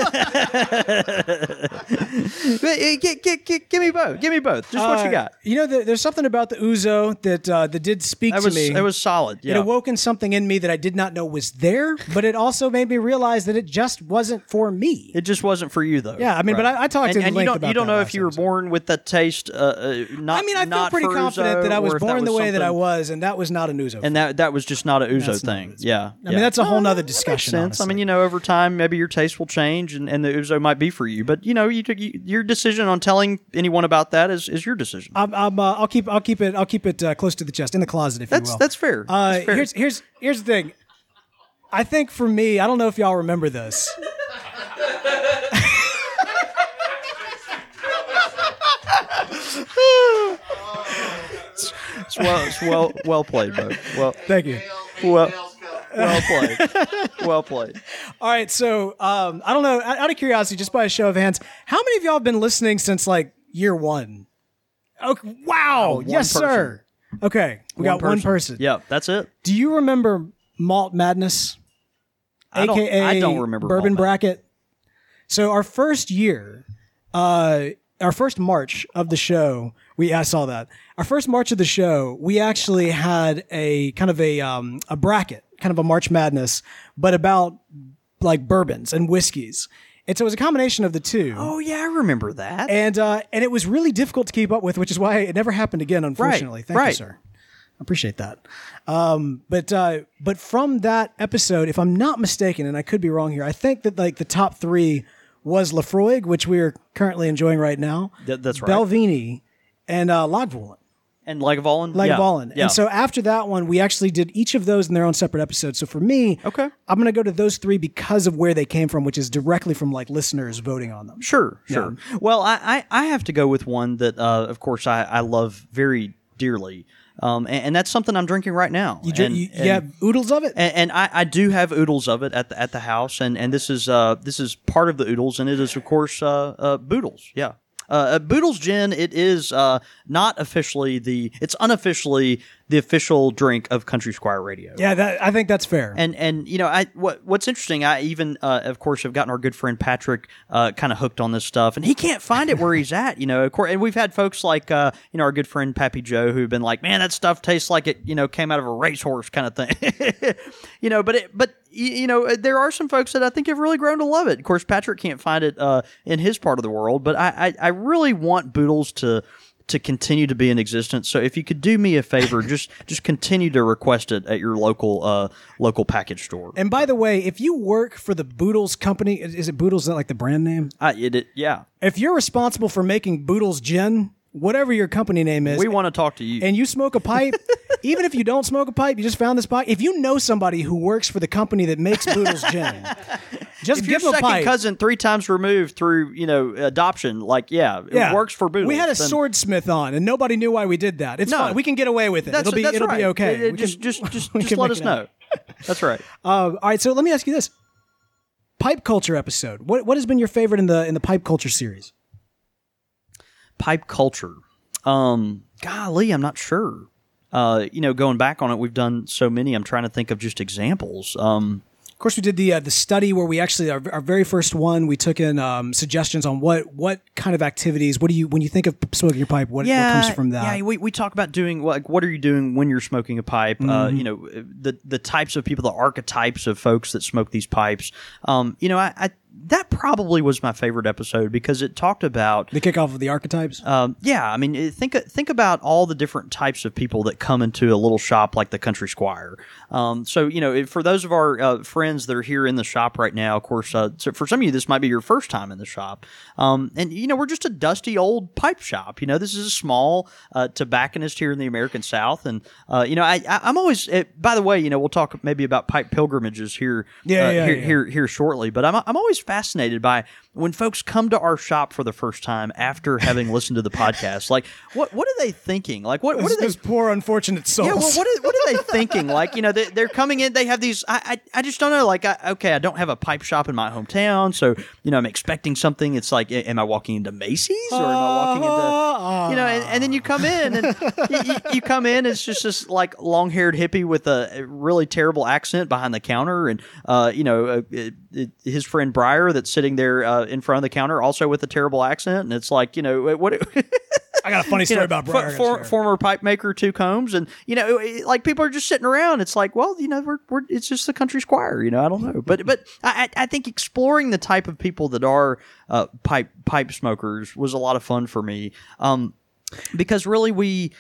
[SPEAKER 3] Give me both. Give me both. Just what you got.
[SPEAKER 1] There's something about the ouzo that did speak to me.
[SPEAKER 3] It was solid. Yeah.
[SPEAKER 1] It awoken something in me that I did not know was there, but it also made me realize that it just wasn't for me.
[SPEAKER 3] It just wasn't for you, though.
[SPEAKER 1] Yeah, but I talked to Link about that.
[SPEAKER 3] You don't know if you were born with that taste. I feel
[SPEAKER 1] pretty confident that I I was
[SPEAKER 3] or if that
[SPEAKER 1] born the way that I
[SPEAKER 3] something-
[SPEAKER 1] was, and that was not an Ouzo.
[SPEAKER 3] and that was just not a Ouzo
[SPEAKER 1] That's not
[SPEAKER 3] thing.
[SPEAKER 1] what it's
[SPEAKER 3] Yeah,
[SPEAKER 1] I mean, that's a whole nother discussion.
[SPEAKER 3] That makes sense. I
[SPEAKER 1] honestly.
[SPEAKER 3] mean, over time, maybe your taste will change, and the Ouzo might be for you. But your decision on telling anyone about that is your decision.
[SPEAKER 1] I'll keep it close to the chest, in the closet, if you will.
[SPEAKER 3] That's fair. That's fair.
[SPEAKER 1] Here's the thing. I think for me, I don't know if y'all remember this.
[SPEAKER 3] It's well played, Bo. Well,
[SPEAKER 1] Thank you.
[SPEAKER 3] well played. Well played.
[SPEAKER 1] All right, so I don't know. Out of curiosity, just by a show of hands, how many of y'all have been listening since like year one? Okay, wow.
[SPEAKER 3] one
[SPEAKER 1] Yes, sir. Okay, we got one person.
[SPEAKER 3] Yep, that's it.
[SPEAKER 1] Do you remember Malt Madness?
[SPEAKER 3] I
[SPEAKER 1] AKA
[SPEAKER 3] don't remember
[SPEAKER 1] Bourbon
[SPEAKER 3] Malt
[SPEAKER 1] Bracket. So our first year, our first March of the show, I saw that. Our first March of the show, we actually had a kind of a bracket, kind of a March Madness, but about like bourbons and whiskeys. And so it was a combination of the two.
[SPEAKER 3] Oh yeah, I remember that.
[SPEAKER 1] And it was really difficult to keep up with, which is why it never happened again, unfortunately. Thank you, sir. I appreciate that. But from that episode, if I'm not mistaken, and I could be wrong here, I think that like the top three was Lafroig, which we are currently enjoying right now.
[SPEAKER 3] That's right.
[SPEAKER 1] Belvini and Lagavulin.
[SPEAKER 3] And Lagavulin?
[SPEAKER 1] Lagavulin.
[SPEAKER 3] Yeah.
[SPEAKER 1] And so after that one, we actually did each of those in their own separate episodes. So for me,
[SPEAKER 3] Okay.
[SPEAKER 1] I'm going to go to those three because of where they came from, which is directly from like listeners voting on them.
[SPEAKER 3] Sure. Well, I have to go with one that, of course, I love very dearly. And that's something I'm drinking right now.
[SPEAKER 1] You have oodles of it?
[SPEAKER 3] And I do have oodles of it at the house, and this is part of the oodles, and it is of course Boodles. Yeah. Boodles Gin, it is not officially it's unofficially the official drink of Country Squire Radio.
[SPEAKER 1] Yeah, I think that's fair.
[SPEAKER 3] And what's interesting, I even of course have gotten our good friend Patrick kind of hooked on this stuff, and he can't find it where he's at. Of course, and we've had folks like our good friend Pappy Joe who've been like, man, that stuff tastes like it came out of a racehorse kind of thing. But there are some folks that I think have really grown to love it. Of course, Patrick can't find it in his part of the world, but I really want Boodles to continue to be in existence. So if you could do me a favor, just continue to request it at your local package store.
[SPEAKER 1] And by the way, if you work for the Boodles company, is it Boodles? Is that like the brand name?
[SPEAKER 3] Yeah.
[SPEAKER 1] If you're responsible for making Boodles Gin, whatever your company name is,
[SPEAKER 3] We want to talk to you.
[SPEAKER 1] and you smoke a pipe, even if you don't smoke a pipe, you just found this pipe. If you know somebody who works for the company that makes Boodles Gin, just
[SPEAKER 3] if
[SPEAKER 1] give
[SPEAKER 3] your
[SPEAKER 1] them a
[SPEAKER 3] second
[SPEAKER 1] pipe.
[SPEAKER 3] cousin 3 times removed through
[SPEAKER 1] Yeah.
[SPEAKER 3] adoption, it works for Boodles.
[SPEAKER 1] We had a
[SPEAKER 3] then-
[SPEAKER 1] swordsmith on, and nobody knew why we did that. It's
[SPEAKER 3] No.
[SPEAKER 1] fine. We can get away with it.
[SPEAKER 3] That's
[SPEAKER 1] It'll
[SPEAKER 3] right.
[SPEAKER 1] be okay. We
[SPEAKER 3] Just
[SPEAKER 1] we can
[SPEAKER 3] let
[SPEAKER 1] make
[SPEAKER 3] us
[SPEAKER 1] it
[SPEAKER 3] know.
[SPEAKER 1] out.
[SPEAKER 3] That's right.
[SPEAKER 1] All right, so let me ask you this: pipe culture episode. What has been your favorite in the pipe culture series?
[SPEAKER 3] Pipe culture. Golly, I'm not sure. Going back on it, we've done so many. I'm trying to think of just examples.
[SPEAKER 1] Of course, we did the study where we actually our very first one. We took in suggestions on what kind of activities. What do you when you think of smoking your pipe? What comes from that?
[SPEAKER 3] Yeah, we talk about doing what are you doing when you're smoking a pipe? The types of people, the archetypes of folks that smoke these pipes. That probably was my favorite episode because it talked about
[SPEAKER 1] The kickoff of the archetypes.
[SPEAKER 3] I mean, think about all the different types of people that come into a little shop like the Country Squire. So for those of our friends that are here in the shop right now, of course, so for some of you, this might be your first time in the shop. And we're just a dusty old pipe shop. This is a small tobacconist here in the American South. And, I'm always, by the way, we'll talk maybe about pipe pilgrimages here, here shortly, but I'm always fascinated by when folks come to our shop for the first time after having listened to the podcast. Like, what are they thinking? Like, what are they?
[SPEAKER 1] Those poor unfortunate souls.
[SPEAKER 3] Yeah, well, what are they thinking? Like, they're coming in. They have these. I just don't know. Like, I don't have a pipe shop in my hometown, so I'm expecting something. It's like, am I walking into Macy's or am I walking into and then you come in and you come in. It's just this like long-haired hippie with a really terrible accent behind the counter, and his friend Briar that's sitting there in front of the counter also with a terrible accent, and it's like what.
[SPEAKER 1] I got a funny story about Briar.
[SPEAKER 3] Former pipe maker, 2 Combs, and like people are just sitting around. It's like, well, we're it's just the Country Squire. I don't know, but I think exploring the type of people that are pipe smokers was a lot of fun for me. because really we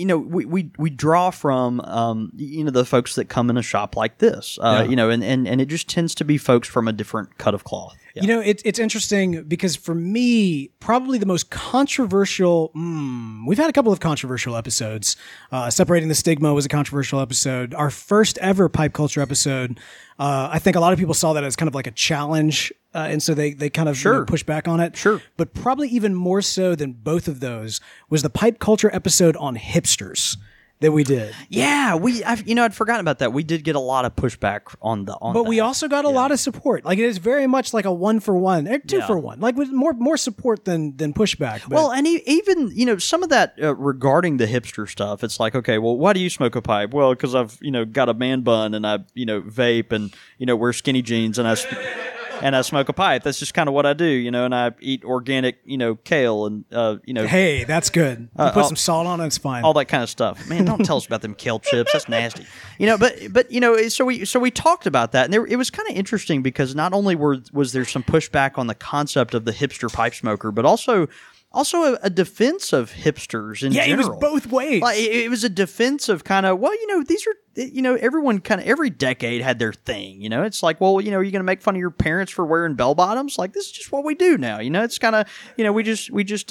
[SPEAKER 3] draw from the folks that come in a shop like this, and it just tends to be folks from a different cut of cloth. Yeah.
[SPEAKER 1] It's interesting because for me, probably the most controversial. We've had a couple of controversial episodes. Separating the Stigma was a controversial episode. Our first ever pipe culture episode. I think a lot of people saw that as kind of like a challenge, and so they kind of push back on it.
[SPEAKER 3] Sure.
[SPEAKER 1] But probably even more so than both of those was the pipe culture episode on hipsters that we did.
[SPEAKER 3] Yeah, I'd forgotten about that. We did get a lot of pushback on
[SPEAKER 1] but we also got a lot of support. Like, it is very much like a 1-for-1, 2-for-1. Like, with more support than pushback. But.
[SPEAKER 3] Well, and even some of that regarding the hipster stuff. It's like, okay, well, why do you smoke a pipe? Well, because I've got a man bun and I vape and wear skinny jeans and I smoke a pipe. That's just kind of what I do, and I eat organic, kale and,
[SPEAKER 1] Hey, that's good. You put some salt on it, it's fine.
[SPEAKER 3] All that kind of stuff. Man, don't tell us about them kale chips. That's nasty. But so we talked about that, and it was kind of interesting because not only was there some pushback on the concept of the hipster pipe smoker, but also a defense of hipsters in general.
[SPEAKER 1] Yeah, it was both ways.
[SPEAKER 3] Like, it was a defense of kind of, these are, everyone kind of, every decade had their thing, It's like, well, you're going to make fun of your parents for wearing bell bottoms? Like, this is just what we do now, It's kind of, we just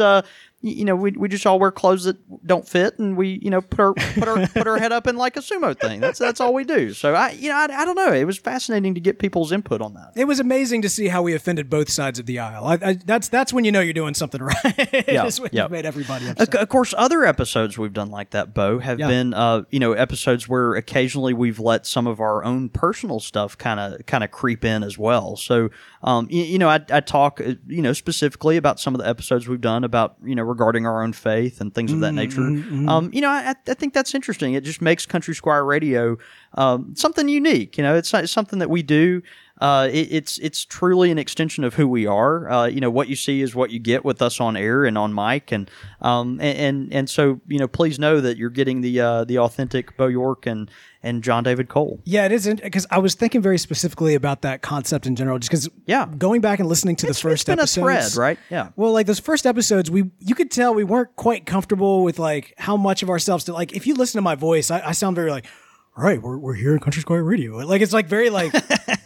[SPEAKER 3] all wear clothes that don't fit, and we, put our head up in like a sumo thing. That's all we do. So I don't know. It was fascinating to get people's input on that.
[SPEAKER 1] It was amazing to see how we offended both sides of the aisle. That's when you're doing something right.
[SPEAKER 3] Yeah,
[SPEAKER 1] when you made everybody upset.
[SPEAKER 3] Of course, other episodes we've done like that, Bo, have been episodes where occasionally we've let some of our own personal stuff kind of creep in as well. So I talk specifically about some of the episodes we've done about regarding our own faith and things of that nature. I think that's interesting. It just makes Country Squire Radio something unique. It's something that we do. It's truly an extension of who we are. What you see is what you get with us on air and on mic, and so please know that you're getting the authentic Bo York and John David Cole.
[SPEAKER 1] Yeah, it is, because I was thinking very specifically about that concept in general, just because going back and listening to the first episodes,
[SPEAKER 3] a thread, right? Yeah.
[SPEAKER 1] Well, like those first episodes, you could tell we weren't quite comfortable with like how much of ourselves to, like, if you listen to my voice, I sound very like, all right, we're here in Country Squire Radio. Like, it's like very like,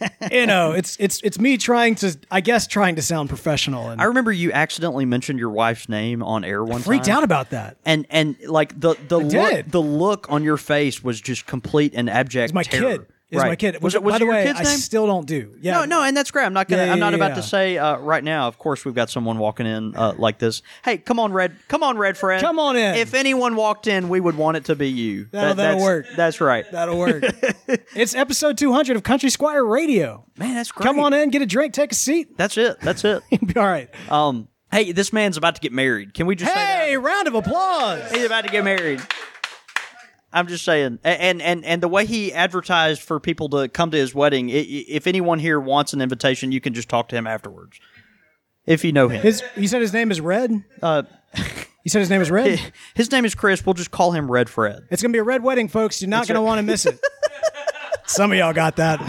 [SPEAKER 1] it's me trying to sound professional. And
[SPEAKER 3] I remember you accidentally mentioned your wife's name on air one time.
[SPEAKER 1] Freaked out about that.
[SPEAKER 3] And like the look on your face was just complete and abject
[SPEAKER 1] It's my
[SPEAKER 3] terror.
[SPEAKER 1] kid. Is my kid.
[SPEAKER 3] Was
[SPEAKER 1] by the
[SPEAKER 3] your
[SPEAKER 1] way,
[SPEAKER 3] kid's
[SPEAKER 1] I
[SPEAKER 3] name?
[SPEAKER 1] still don't do. Yeah.
[SPEAKER 3] No, and that's great. I'm not gonna. I'm not about
[SPEAKER 1] yeah.
[SPEAKER 3] to say right now. Of course, we've got someone walking in like this. Hey, come on, Red Fred.
[SPEAKER 1] Come on in.
[SPEAKER 3] If anyone walked in, we would want it to be you.
[SPEAKER 1] That'll work.
[SPEAKER 3] That's right.
[SPEAKER 1] That'll work. It's episode 200 of Country Squire Radio.
[SPEAKER 3] Man, that's great.
[SPEAKER 1] Come on in, get a drink, take a seat.
[SPEAKER 3] That's it.
[SPEAKER 1] All right.
[SPEAKER 3] Hey, this man's about to get married. Can we just say that?
[SPEAKER 1] Hey, round of applause.
[SPEAKER 3] He's about to get married. I'm just saying, and the way he advertised for people to come to his wedding, if anyone here wants an invitation, you can just talk to him afterwards, if you know him.
[SPEAKER 1] You said his name is Red? You said his name is Red?
[SPEAKER 3] His name is Chris. We'll just call him Red Fred.
[SPEAKER 1] It's going to be a red wedding, folks. You're not going to want to miss it. Some of y'all got that.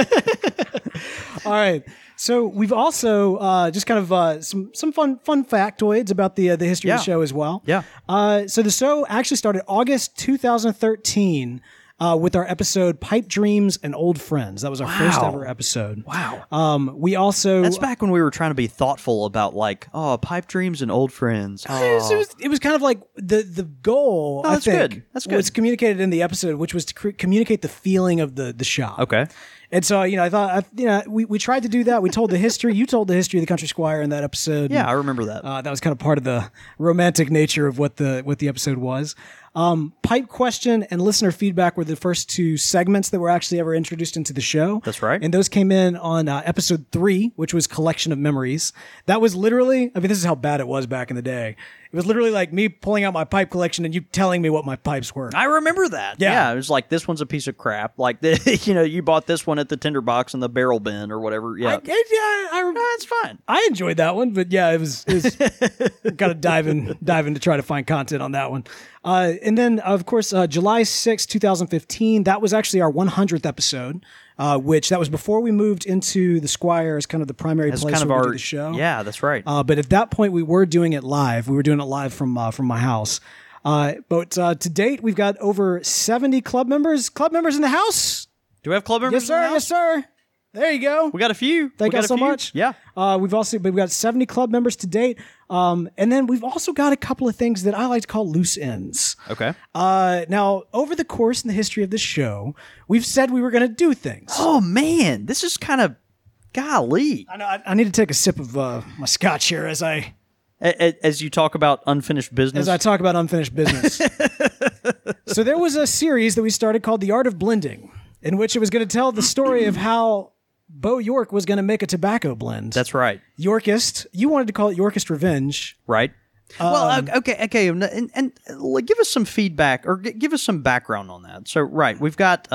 [SPEAKER 1] All right. So we've also just kind of some fun factoids about the history of the show as well.
[SPEAKER 3] Yeah.
[SPEAKER 1] So the show actually started August 2013 with our episode Pipe Dreams and Old Friends. That was our first ever episode.
[SPEAKER 3] Wow.
[SPEAKER 1] We also...
[SPEAKER 3] That's back when we were trying to be thoughtful about like, Pipe Dreams and Old Friends.
[SPEAKER 1] It was kind of like the goal, I think.
[SPEAKER 3] That's good.
[SPEAKER 1] Was communicated in the episode, which was to communicate the feeling of the shop.
[SPEAKER 3] Okay.
[SPEAKER 1] And so, I thought, we tried to do that. We told the history. You told the history of the Country Squire in that episode.
[SPEAKER 3] Yeah, I remember that.
[SPEAKER 1] That was kind of part of the romantic nature of what the episode was. Pipe question and listener feedback were the first two segments that were actually ever introduced into the show.
[SPEAKER 3] That's right.
[SPEAKER 1] And those came in on episode 3, which was Collection of Memories. That was literally, this is how bad it was back in the day. It was literally like me pulling out my pipe collection and you telling me what my pipes were.
[SPEAKER 3] I remember that. Yeah. It was like, this one's a piece of crap. Like, you bought this one at the tinderbox in the barrel bin or whatever. Yeah.
[SPEAKER 1] That's fine. I enjoyed that one, but yeah, it was got to dive in to try to find content on that one. And then, of course, July 6, 2015, that was actually our 100th episode. which that was before we moved into the Squire as kind of the primary
[SPEAKER 3] As
[SPEAKER 1] place
[SPEAKER 3] kind of
[SPEAKER 1] where we
[SPEAKER 3] our
[SPEAKER 1] do the show.
[SPEAKER 3] Yeah, that's right.
[SPEAKER 1] But at that point, we were doing it live. We were doing it live from my house. But to date, we've got over 70 club members. Club members in the house?
[SPEAKER 3] Do we have club members?
[SPEAKER 1] Yes, sir. Yes, sir. There you go.
[SPEAKER 3] We got a few.
[SPEAKER 1] Thank you so much.
[SPEAKER 3] Yeah.
[SPEAKER 1] We've got 70 club members to date. And then we've also got a couple of things that I like to call loose ends.
[SPEAKER 3] Okay.
[SPEAKER 1] Now, over the course in the history of this show, we've said we were going to do things.
[SPEAKER 3] Oh man, this is kind of golly.
[SPEAKER 1] I know. I need to take a sip of my scotch here as
[SPEAKER 3] As you talk about unfinished business.
[SPEAKER 1] as I talk about unfinished business. So there was a series that we started called The Art of Blending, in which it was going to tell the story of how Bo York was going to make a tobacco blend.
[SPEAKER 3] That's right.
[SPEAKER 1] Yorkist. You wanted to call it Yorkist Revenge.
[SPEAKER 3] Right. Well, okay, and give us some feedback or give us some background on that. So, right, we've got,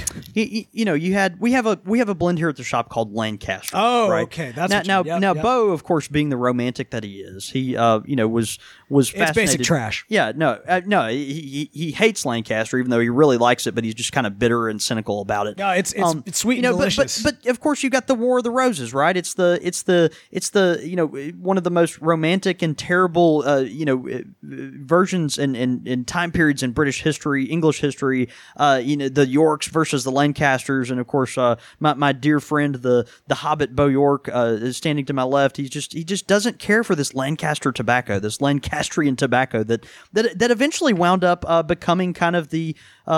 [SPEAKER 3] we have a blend here at the shop called Lancaster.
[SPEAKER 1] Oh,
[SPEAKER 3] right?
[SPEAKER 1] okay, that's
[SPEAKER 3] now.
[SPEAKER 1] what you- yep,
[SPEAKER 3] Now,
[SPEAKER 1] yep.
[SPEAKER 3] Bo, of course, being the romantic that he is, he was fascinated.
[SPEAKER 1] It's basic trash.
[SPEAKER 3] Yeah, no, he hates Lancaster, even though he really likes it, but he's just kind of bitter and cynical about it.
[SPEAKER 1] No, it's sweet and delicious.
[SPEAKER 3] But of course, you got the War of the Roses, right? It's the one of the most romantic and terrible versions and time periods in British history, English history. The Yorks versus the Lancasters, and of course, my dear friend the Hobbit Bo York is standing to my left. He just doesn't care for this Lancaster tobacco, this Lancastrian tobacco that eventually wound up becoming kind of the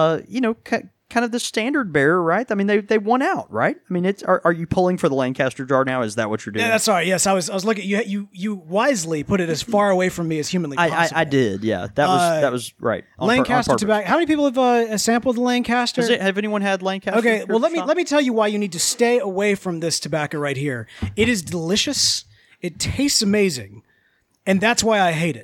[SPEAKER 3] kind of the standard bearer, right? I mean, they won out, right? I mean, are you pulling for the Lancaster jar now? Is that what you're doing?
[SPEAKER 1] Yeah, that's all right. Yes, I was looking. You wisely put it as far away from me as humanly possible.
[SPEAKER 3] I did. Yeah, that was right.
[SPEAKER 1] Lancaster tobacco. How many people have sampled the Lancaster?
[SPEAKER 3] Have anyone had Lancaster?
[SPEAKER 1] Okay, well let me tell you why you need to stay away from this tobacco right here. It is delicious. It tastes amazing. And that's why I hate it.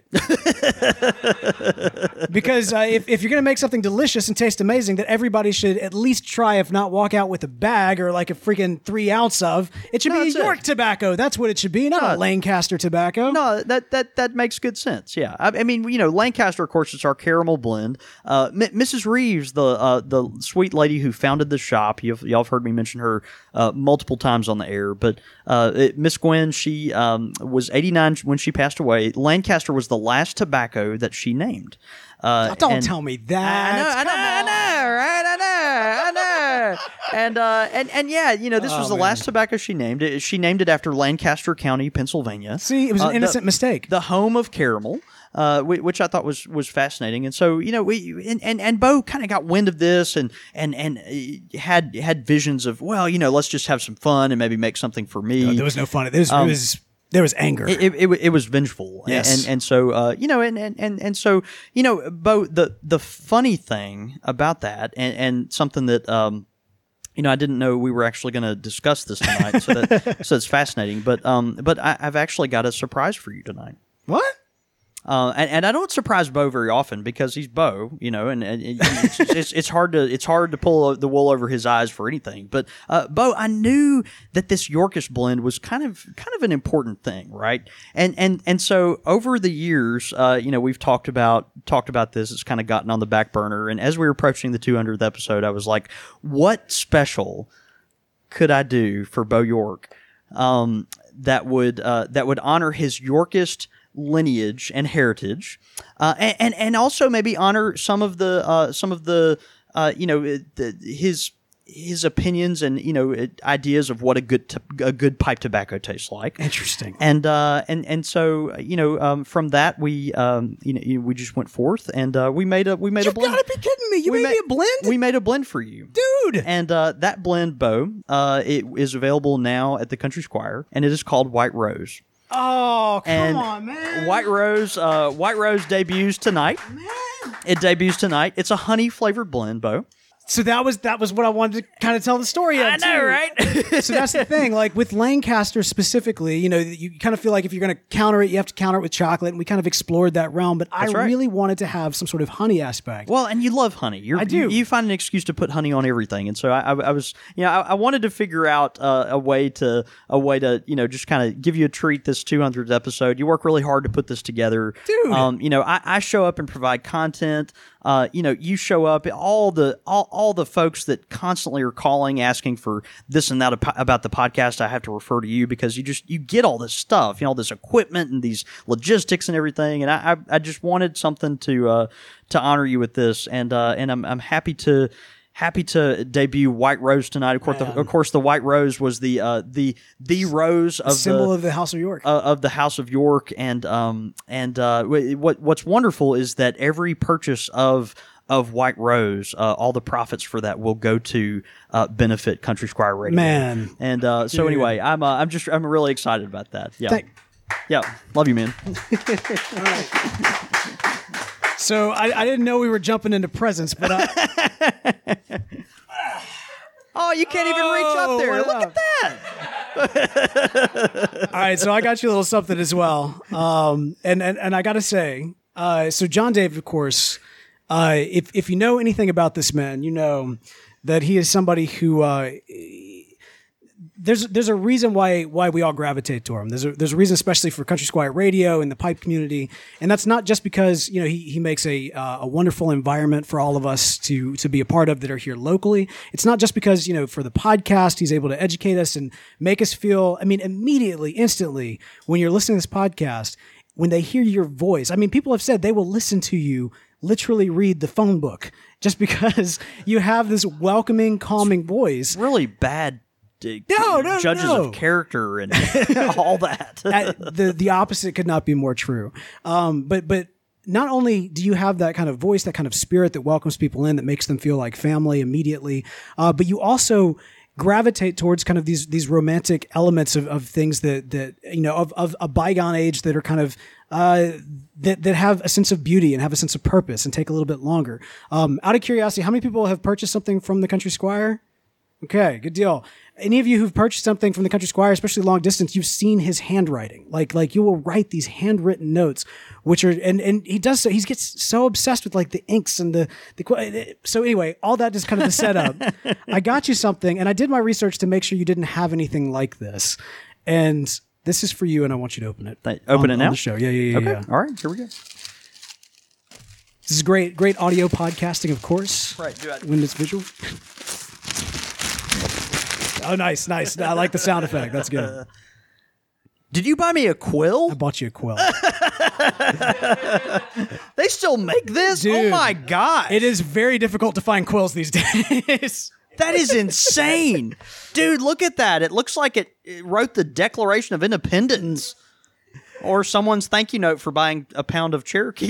[SPEAKER 1] Because if you're going to make something delicious and taste amazing that everybody should at least try, if not walk out with a bag or like a freaking 3 ounce of, it should be a York tobacco. That's what it should be, not a Lancaster tobacco.
[SPEAKER 3] No, that makes good sense. Yeah. I mean, Lancaster, of course, it's our caramel blend. Mrs. Reeves, the sweet lady who founded the shop, y'all have heard me mention her multiple times on the air, but Miss Gwen, she was 89 when she passed away. Lancaster was the last tobacco that she named.
[SPEAKER 1] Don't tell me that.
[SPEAKER 3] I know. And yeah, this was the last tobacco she named. She named it after Lancaster County, Pennsylvania.
[SPEAKER 1] See, it was an innocent mistake.
[SPEAKER 3] The home of caramel. Which I thought was fascinating, and so and Bo kind of got wind of this and had visions of, well, let's just have some fun and maybe make something for me.
[SPEAKER 1] No, there was no fun. There was anger.
[SPEAKER 3] It was vengeful.
[SPEAKER 1] Yes.
[SPEAKER 3] And so so Bo, the funny thing about that and something that I didn't know we were actually going to discuss this tonight, so it's fascinating. But I've actually got a surprise for you tonight.
[SPEAKER 1] What?
[SPEAKER 3] And I don't surprise Bo very often because he's Bo, and it's hard to pull the wool over his eyes for anything. But Bo, I knew that this Yorkish blend was kind of an important thing, right? And so over the years, we've talked about this. It's kind of gotten on the back burner. And as we were approaching the 200th episode, I was like, what special could I do for Bo York that would honor his Yorkist lineage and heritage, and also maybe honor some of the his opinions and ideas of what a good pipe tobacco tastes like.
[SPEAKER 1] Interesting.
[SPEAKER 3] And so from that we we just went forth and we made a blend.
[SPEAKER 1] You gotta be kidding me! You made me a blend?
[SPEAKER 3] We made a blend for you,
[SPEAKER 1] dude.
[SPEAKER 3] And that blend, Bo, it is available now at the Country Squire, and it is called White Rose.
[SPEAKER 1] Oh, come on, man.
[SPEAKER 3] White Rose debuts tonight.
[SPEAKER 1] Man.
[SPEAKER 3] It debuts tonight. It's a honey flavored blend, Bo.
[SPEAKER 1] So that was what I wanted to kind of tell the story of.
[SPEAKER 3] I know, right?
[SPEAKER 1] So that's the thing. Like with Lancaster specifically, you kind of feel like if you're going to counter it, you have to counter it with chocolate, and we kind of explored that realm. But I really wanted to have some sort of honey aspect.
[SPEAKER 3] Well, and you love honey.
[SPEAKER 1] I do.
[SPEAKER 3] You find an excuse to put honey on everything, and so I was, I wanted to figure out a way to just kind of give you a treat this 200th episode. You work really hard to put this together,
[SPEAKER 1] dude.
[SPEAKER 3] I show up and provide content. you show up, all the folks that constantly are calling, asking for this and that about the podcast. I have to refer to you because you get all this stuff, all this equipment and these logistics and everything. And I just wanted something to honor you with this. And I'm happy to debut White Rose tonight. Of course, the White Rose was the rose of
[SPEAKER 1] symbol of the House of York,
[SPEAKER 3] of the House of York. And what's wonderful is that every purchase of White Rose, all the profits for that will go to benefit Country Squire Radio.
[SPEAKER 1] Man,
[SPEAKER 3] and so anyway, I'm really excited about that. Yeah, yeah, love you, man.
[SPEAKER 1] All right. So I didn't know we were jumping into presents, but
[SPEAKER 3] oh, you can't even reach up there. Look at that.
[SPEAKER 1] All right, so I got you a little something as well. And I got to say, so John David, of course, if you know anything about this man, you know that he is somebody who there's a reason why we all gravitate to him. There's a reason, especially for Country Squire Radio and the pipe community, and that's not just because he makes a wonderful environment for all of us to be a part of that are here locally. It's not just because for the podcast he's able to educate us and make us feel. I mean, immediately, instantly, when you're listening to this podcast, when they hear your voice, I mean, people have said they will listen to you literally read the phone book just because you have this welcoming, calming voice.
[SPEAKER 3] Really bad. Judges of character and all that.
[SPEAKER 1] The opposite could not be more true. But not only do you have that kind of voice, that kind of spirit that welcomes people in, that makes them feel like family immediately, but you also gravitate towards kind of these romantic elements of things that of a bygone age that are kind of that have a sense of beauty and have a sense of purpose and take a little bit longer. Out of curiosity, how many people have purchased something from the Country Squire? Okay, good deal. Any of you who've purchased something from the Country Squire, especially long distance, you've seen his handwriting. Like you will write these handwritten notes, which are and he does so. He gets so obsessed with like the inks and the. So anyway, all that is kind of the setup. I got you something, and I did my research to make sure you didn't have anything like this. And this is for you, and I want you to open it.
[SPEAKER 3] Open it now?
[SPEAKER 1] On the show. Yeah.
[SPEAKER 3] Okay. All right, here we go.
[SPEAKER 1] This is great audio podcasting, of course.
[SPEAKER 3] Right.
[SPEAKER 1] When it's visual. Oh, nice. I like the sound effect. That's good.
[SPEAKER 3] Did you buy me a quill?
[SPEAKER 1] I bought you a quill.
[SPEAKER 3] They still make this?
[SPEAKER 1] Dude,
[SPEAKER 3] oh my God.
[SPEAKER 1] It is very difficult to find quills these days.
[SPEAKER 3] That is insane. Dude, look at that. It looks like it wrote the Declaration of Independence. Or someone's thank you note for buying a pound of Cherokee.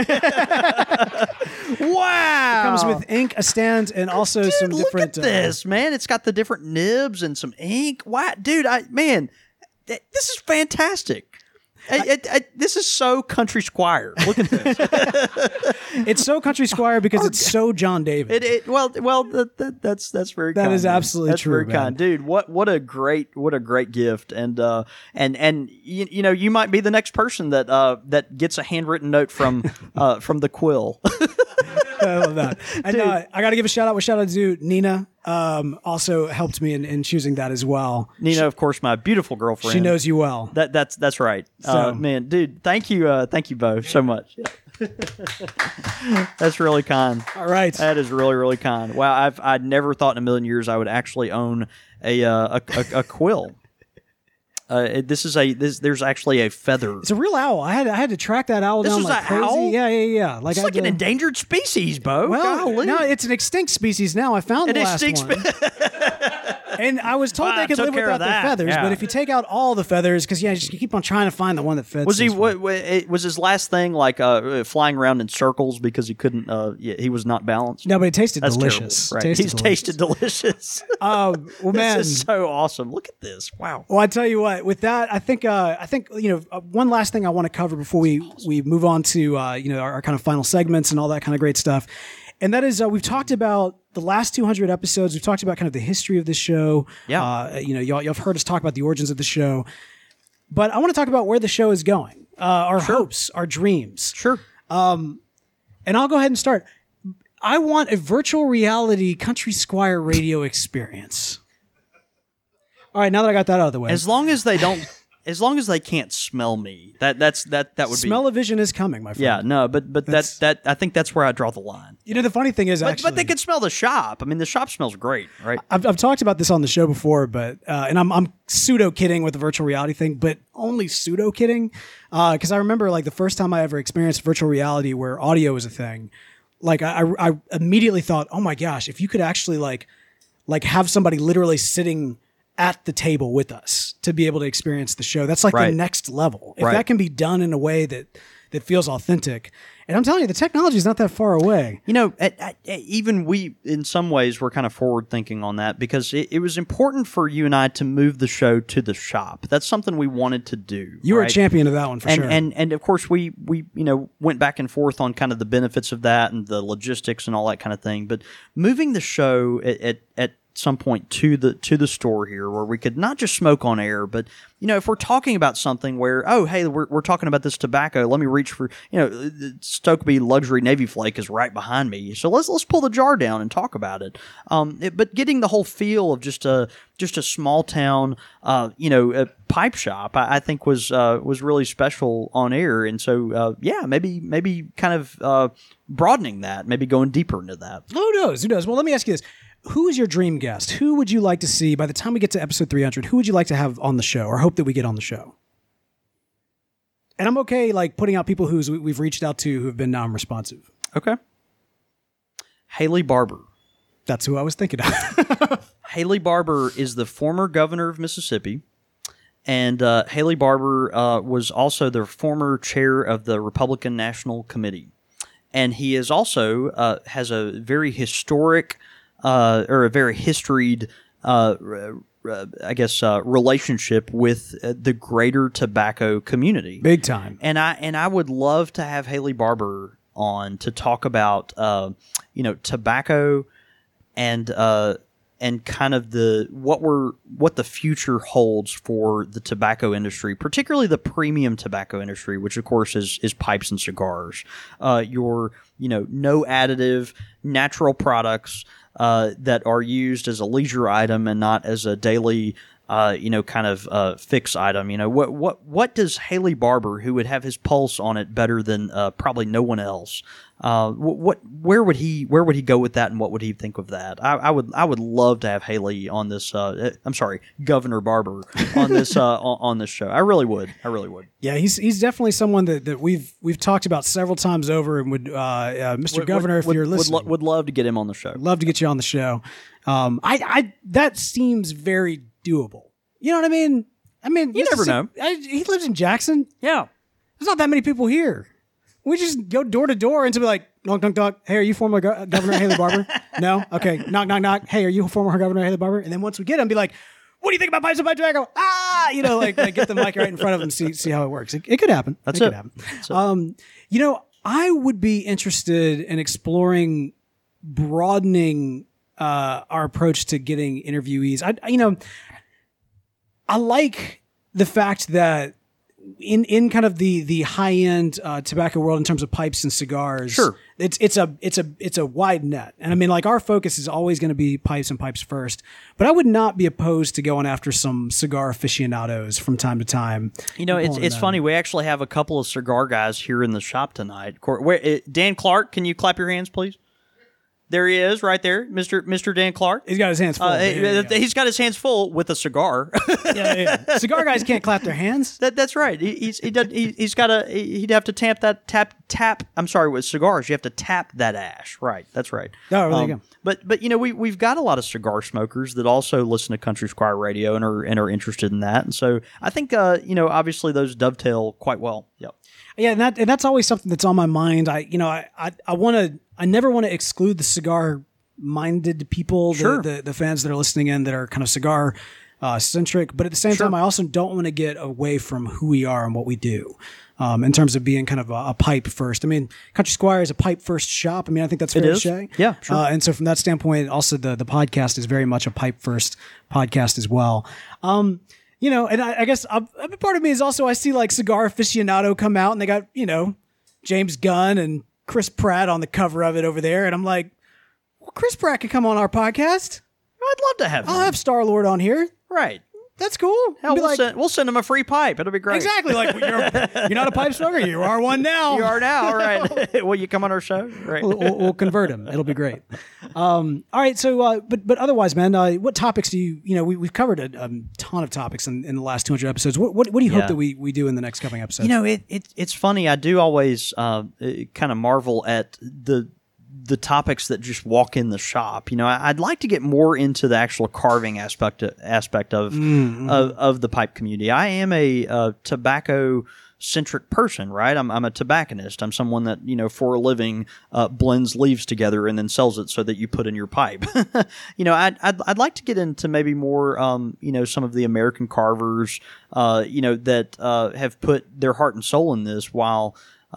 [SPEAKER 3] Wow.
[SPEAKER 1] It comes with ink, a stand, and also some different...
[SPEAKER 3] Look at this, man. It's got the different nibs and some ink. Wow. Dude, this is fantastic. This is so Country Squire. Look at this.
[SPEAKER 1] It's so Country Squire because it's so John David.
[SPEAKER 3] That's very kind.
[SPEAKER 1] That is absolutely
[SPEAKER 3] that's
[SPEAKER 1] true.
[SPEAKER 3] Very
[SPEAKER 1] man.
[SPEAKER 3] kind, dude. What a great gift, and you might be the next person that gets a handwritten note from the quill.
[SPEAKER 1] I love that. And I got to give a shout out. Shout out to Nina. Also helped me in choosing that as well.
[SPEAKER 3] Nina, of course, my beautiful girlfriend.
[SPEAKER 1] She knows you well.
[SPEAKER 3] That's right.
[SPEAKER 1] So,
[SPEAKER 3] man, dude, thank you both so much. That's really kind.
[SPEAKER 1] All right,
[SPEAKER 3] that is really, really kind. Wow, I'd never thought in a million years I would actually own a quill. There's actually a feather.
[SPEAKER 1] It's a real owl. I had to track that owl down like crazy.
[SPEAKER 3] Owl?
[SPEAKER 1] Yeah.
[SPEAKER 3] It's like an endangered species, Bo.
[SPEAKER 1] Well,
[SPEAKER 3] golly.
[SPEAKER 1] No, it's an extinct species now. I found the last one. And I was told they could live without their feathers, but if you take out all the feathers, because you keep on trying to find the one that fits.
[SPEAKER 3] Was he? Was his last thing like flying around in circles because he couldn't? He was not balanced.
[SPEAKER 1] No, but it tasted delicious.
[SPEAKER 3] Right? Tasted delicious.
[SPEAKER 1] Well, man,
[SPEAKER 3] this is so awesome. Look at this. Wow.
[SPEAKER 1] Well, I tell you what. With that, I think one last thing I want to cover before we move on to our kind of final segments and all that kind of great stuff. And that is, we've talked about the last 200 episodes. We've talked about kind of the history of this show.
[SPEAKER 3] Yeah.
[SPEAKER 1] Y'all have heard us talk about the origins of the show. But I want to talk about where the show is going, our hopes, our dreams.
[SPEAKER 3] Sure.
[SPEAKER 1] And I'll go ahead and start. I want a virtual reality Country Squire radio experience. All right, now that I got that out of the way.
[SPEAKER 3] As long as they don't as long as they can't smell me, that would be
[SPEAKER 1] Smell-o-vision is coming, my friend.
[SPEAKER 3] Yeah, no, but that I think that's where I draw the line.
[SPEAKER 1] You know, the funny thing is,
[SPEAKER 3] But they could smell the shop. I mean, the shop smells great, right?
[SPEAKER 1] I've talked about this on the show before, but and I'm pseudo kidding with the virtual reality thing, but only pseudo kidding, because I remember like the first time I ever experienced virtual reality where audio was a thing. Like I immediately thought, oh my gosh, if you could actually like have somebody literally sitting at the table with us to be able to experience the show, that's like the next level. If that can be done in a way that feels authentic. And I'm telling you, the technology is not that far away.
[SPEAKER 3] You know, even we, in some ways, were kind of forward thinking on that because it was important for you and I to move the show to the shop. That's something we wanted to do.
[SPEAKER 1] You were a champion of that one for sure.
[SPEAKER 3] And of course, we went back and forth on kind of the benefits of that and the logistics and all that kind of thing. But moving the show at some point to the store here where we could not just smoke on air, but if we're talking about something where, oh hey, we're talking about this tobacco, let me reach for Stokeby Luxury Navy Flake is right behind me, so let's pull the jar down and talk about it. But getting the whole feel of just a small town a pipe shop, I think was really special on air, and so maybe kind of broadening that, maybe going deeper into that.
[SPEAKER 1] Who knows? Well, let me ask you this. Who is your dream guest? Who would you like to see by the time we get to episode 300? Who would you like to have on the show or hope that we get on the show? And I'm okay like putting out people who we've reached out to who have been non-responsive.
[SPEAKER 3] Okay. Haley Barbour.
[SPEAKER 1] That's who I was thinking of.
[SPEAKER 3] Haley Barbour is the former governor of Mississippi. And Haley Barbour was also the former chair of the Republican National Committee. And he is also has a very historic or a very historied, relationship with the greater tobacco community.
[SPEAKER 1] Big time.
[SPEAKER 3] And I would love to have Haley Barbour on to talk about, tobacco and kind of what the future holds for the tobacco industry, particularly the premium tobacco industry, which of course is pipes and cigars. No additive, natural products that are used as a leisure item and not as a daily, fix item. What does Haley Barbour, who would have his pulse on it better than probably no one else, where would he go with that, and what would he think of that? I would love to have Haley on this. Governor Barbour on this on this show. I really would.
[SPEAKER 1] Yeah, he's definitely someone that we've talked about several times over, and Mr. Governor, if you're listening,
[SPEAKER 3] would love to get him on the show.
[SPEAKER 1] Love to get you on the show. That seems very doable. You know what I mean?
[SPEAKER 3] You never know.
[SPEAKER 1] He lives in Jackson.
[SPEAKER 3] Yeah,
[SPEAKER 1] there's not that many people here. We just go door to door and to be like, knock, knock, knock. Hey, are you former Governor Haley Barbour? No? Okay. Knock, knock, knock. Hey, are you former Governor Haley Barbour? And then once we get him, be like, what do you think about pipes and pipe tobacco? Like get the mic right in front of him, see how it works. It could happen.
[SPEAKER 3] It
[SPEAKER 1] could happen. I would be interested in exploring broadening our approach to getting interviewees. I like the fact that in kind of the high end tobacco world in terms of pipes and cigars,
[SPEAKER 3] sure,
[SPEAKER 1] it's a wide net, and I mean like our focus is always going to be pipes and pipes first. But I would not be opposed to going after some cigar aficionados from time to time.
[SPEAKER 3] It's funny. We actually have a couple of cigar guys here in the shop tonight. Dan Clark, can you clap your hands, please? There he is, right there, Mr. Dan Clark.
[SPEAKER 1] He's got his hands full.
[SPEAKER 3] He's got his hands full with a cigar.
[SPEAKER 1] Yeah. Cigar guys can't clap their hands.
[SPEAKER 3] That's right. He'd have to tap. I'm sorry, with cigars, you have to tap that ash. Right. That's right.
[SPEAKER 1] Oh, there you go.
[SPEAKER 3] But we've got a lot of cigar smokers that also listen to Country Squire Radio and are interested in that, and so I think obviously those dovetail quite well. Yep.
[SPEAKER 1] Yeah, and that's always something that's on my mind. I never want to exclude the cigar-minded people,
[SPEAKER 3] sure,
[SPEAKER 1] the fans that are listening in that are kind of cigar centric. But at the same time, I also don't want to get away from who we are and what we do in terms of being kind of a pipe first. I mean, Country Squire is a pipe first shop. I mean, I think that's fair to say.
[SPEAKER 3] Yeah, sure.
[SPEAKER 1] And so from that standpoint, also the podcast is very much a pipe first podcast as well. And I guess a part of me is also I see like Cigar Aficionado come out and they got, James Gunn and Chris Pratt on the cover of it over there. And I'm like, well, Chris Pratt could come on our podcast.
[SPEAKER 3] I'd love to have him.
[SPEAKER 1] I'll have Star-Lord on here.
[SPEAKER 3] Right.
[SPEAKER 1] That's cool.
[SPEAKER 3] Hell,
[SPEAKER 1] Be
[SPEAKER 3] we'll send them a free pipe. It'll be great.
[SPEAKER 1] Exactly. Like you're not a pipe smoker. You are one now.
[SPEAKER 3] You are now. All right. Will you come on our show? Right.
[SPEAKER 1] We'll convert him. It'll be great. All right. So, but otherwise, man, what topics do you we've covered a ton of topics in the last 200 episodes. What do you hope that we do in the next coming episodes?
[SPEAKER 3] It's funny. I do always kind of marvel at the topics that just walk in the shop. I'd like to get more into the actual carving aspect of the pipe community. I am a tobacco centric person, right? I'm a tobacconist. I'm someone that, for a living, blends leaves together and then sells it so that you put in your pipe. I'd like to get into maybe more, some of the American carvers, that have put their heart and soul in this while,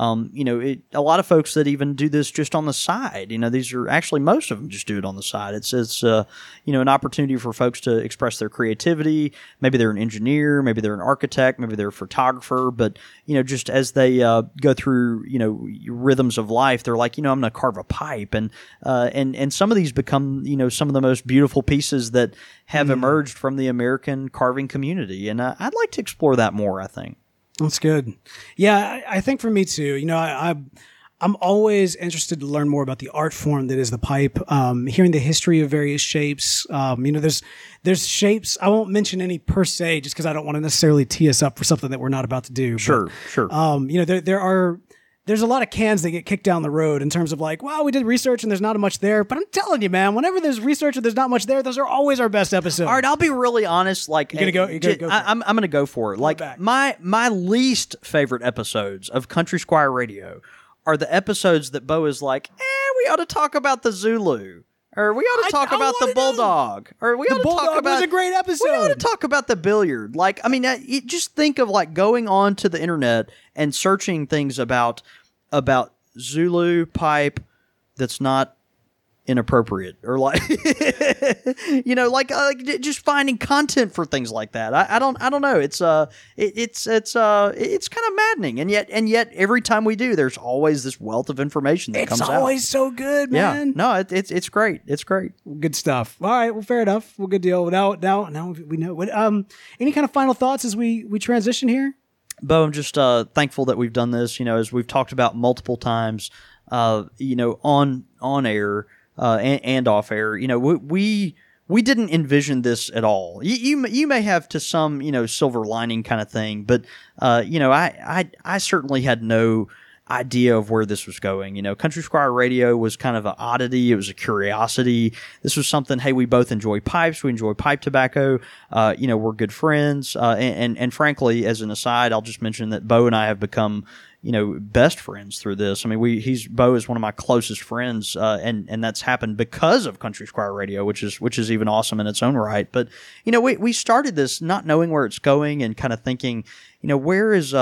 [SPEAKER 3] a lot of folks that even do this just on the side. These are actually, most of them just do it on the side. It's an opportunity for folks to express their creativity. Maybe they're an engineer, maybe they're an architect, maybe they're a photographer, but, just as they go through, rhythms of life, they're like, I'm going to carve a pipe. And some of these become, some of the most beautiful pieces that have emerged from the American carving community. And I'd like to explore that more, I think.
[SPEAKER 1] That's good. Yeah, I think for me too. I'm always interested to learn more about the art form that is the pipe. Hearing the history of various shapes. There's shapes. I won't mention any per se, just because I don't want to necessarily tee us up for something that we're not about to do.
[SPEAKER 3] Sure.
[SPEAKER 1] There's a lot of cans that get kicked down the road in terms of like, wow, we did research and there's not much there. But I'm telling you, man, whenever there's research and there's not much there, those are always our best episodes.
[SPEAKER 3] All right, I'll be really honest. Like,
[SPEAKER 1] I'm
[SPEAKER 3] going to go for it. Like, my least favorite episodes of Country Squire Radio are the episodes that Bo is like, we ought to talk about the Zulu. Or we ought to talk about the bulldog. Or we ought to talk about...
[SPEAKER 1] was a great episode.
[SPEAKER 3] We ought to talk about the billiard. Like, I mean, just think of like going on to the internet and searching things about Zulu pipe that's not inappropriate, or like just finding content for things like that. I don't know. It's kind of maddening, and yet every time we do, there's always this wealth of information that comes out.
[SPEAKER 1] It's always so good, man.
[SPEAKER 3] Yeah, no, it's great. It's great.
[SPEAKER 1] Good stuff. All right, well, fair enough. Well, good deal. Now we know. Any kind of final thoughts as we transition here?
[SPEAKER 3] Bo, I'm just thankful that we've done this. As we've talked about multiple times, on air. And off air, we didn't envision this at all. You may have to some, silver lining kind of thing, but I certainly had no idea of where this was going. Country Squire Radio was kind of an oddity. It was a curiosity. This was something, hey, we both enjoy pipes. We enjoy pipe tobacco. We're good friends. And frankly, as an aside, I'll just mention that Bo and I have become best friends through this. I mean, Bo is one of my closest friends, and that's happened because of Country Squire Radio, which is even awesome in its own right. But we started this not knowing where it's going and kind of thinking, where is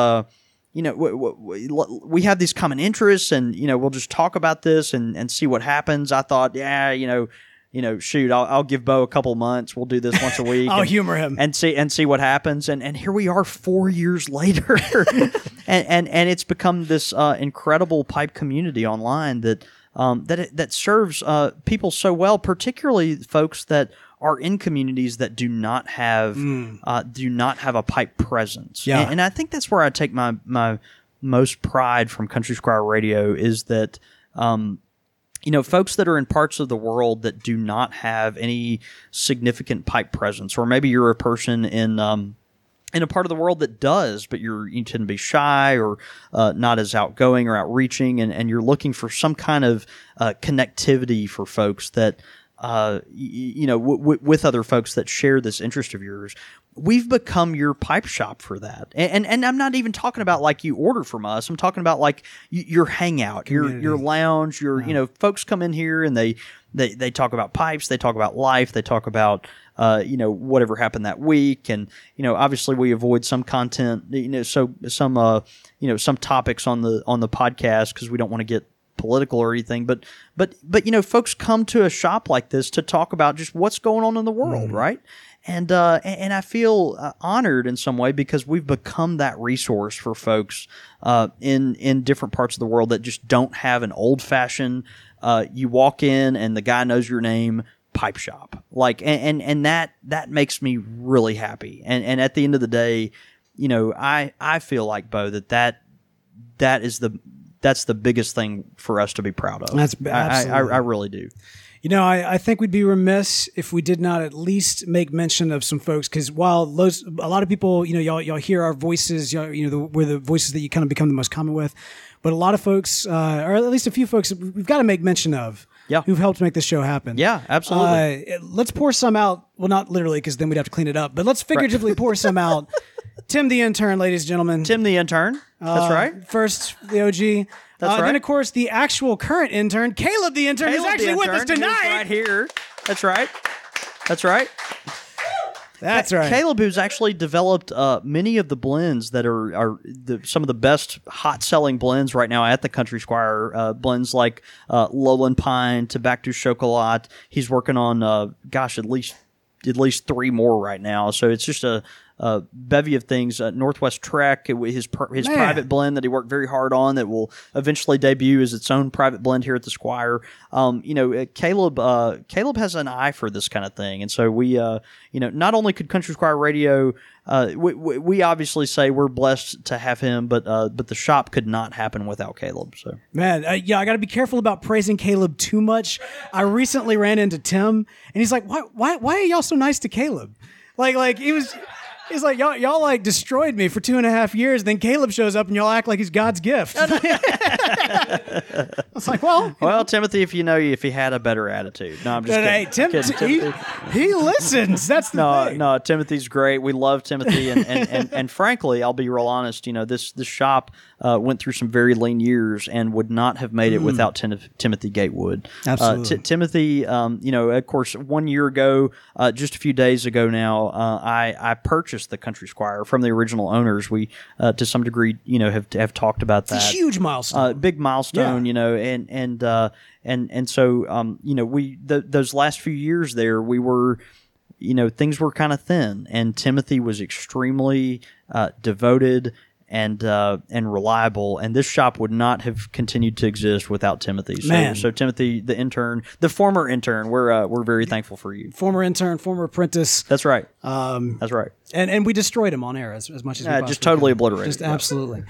[SPEAKER 3] we have these common interests, and we'll just talk about this and see what happens. I thought, shoot, I'll give Bo a couple months. We'll do this once a week.
[SPEAKER 1] I'll humor him
[SPEAKER 3] and see what happens. And here we are 4 years later, and it's become this incredible pipe community online that serves people so well, particularly folks that are in communities that do not have a pipe presence.
[SPEAKER 1] Yeah.
[SPEAKER 3] And I think that's where I take my most pride from Country Squire Radio is that. Folks that are in parts of the world that do not have any significant pipe presence, or maybe you're a person in a part of the world that does, but you tend to be shy or not as outgoing or outreaching, and you're looking for some kind of connectivity for folks that, with other folks that share this interest of yours. We've become your pipe shop for that. And I'm not even talking about like you order from us. I'm talking about like your hangout, your lounge, folks come in here and they talk about pipes, they talk about life, they talk about, whatever happened that week. And, obviously we avoid some content, some topics on the podcast because we don't want to get political or anything, but folks come to a shop like this to talk about just what's going on in the world, right? And I feel honored in some way because we've become that resource for folks in different parts of the world that just don't have an old fashioned. You walk in and the guy knows your name, pipe shop. Like, and that makes me really happy. And at the end of the day, you know, I feel like, Bo, that's the biggest thing for us to be proud of.
[SPEAKER 1] That's absolutely.
[SPEAKER 3] I really do.
[SPEAKER 1] You know, I think we'd be remiss if we did not at least make mention of some folks, because while a lot of people, you know, y'all hear our voices, we're the voices that you kind of become the most common with, but a lot of folks, or at least a few folks, we've got to make mention of, who've helped make this show happen.
[SPEAKER 3] Yeah, absolutely.
[SPEAKER 1] Let's pour some out. Well, not literally, because then we'd have to clean it up, but let's figuratively pour some out. Tim the intern, ladies and gentlemen.
[SPEAKER 3] Tim the intern. That's right.
[SPEAKER 1] First, the OG.
[SPEAKER 3] That's right.
[SPEAKER 1] Then, of course, the actual current intern, Caleb the intern, who's actually with us tonight.
[SPEAKER 3] Right here. That's right. That's right.
[SPEAKER 1] That's right.
[SPEAKER 3] Caleb, who's actually developed many of the blends that are some of the best hot-selling blends right now at the Country Squire. Blends like Lowland Pine, Tabac du Chocolat. He's working on, at least 3 more right now. So it's just a bevy of things. Northwest Trek, his private blend that he worked very hard on that will eventually debut as its own private blend here at the Squire. Caleb has an eye for this kind of thing, and so we, not only could Country Squire Radio, we obviously say we're blessed to have him, but the shop could not happen without Caleb. So
[SPEAKER 1] man, I got to be careful about praising Caleb too much. I recently ran into Tim, and he's like, "Why are y'all so nice to Caleb?" Like he was. He's like, y'all like destroyed me for 2.5 years. Then Caleb shows up and y'all act like he's God's gift. I was like, well,
[SPEAKER 3] Timothy, if he had a better attitude. No, I'm just kidding.
[SPEAKER 1] Hey, Timothy, he listens. That's the thing.
[SPEAKER 3] No, Timothy's great. We love Timothy, and frankly, I'll be real honest. This shop went through some very lean years and would not have made it without Timothy Gatewood.
[SPEAKER 1] Absolutely,
[SPEAKER 3] Timothy. Of course, 1 year ago, just a few days ago now, I purchased the Country Squire from the original owners. We, to some degree, have talked about that.
[SPEAKER 1] It's a huge milestone.
[SPEAKER 3] Big milestone, and so those last few years there, we were, things were kind of thin, and Timothy was extremely devoted and reliable, and this shop would not have continued to exist without Timothy. So Timothy, the intern, the former intern, we're very thankful for you.
[SPEAKER 1] Former intern, former apprentice.
[SPEAKER 3] That's right. That's right.
[SPEAKER 1] And we destroyed him on air as much as we
[SPEAKER 3] just totally obliterated.
[SPEAKER 1] Just absolutely.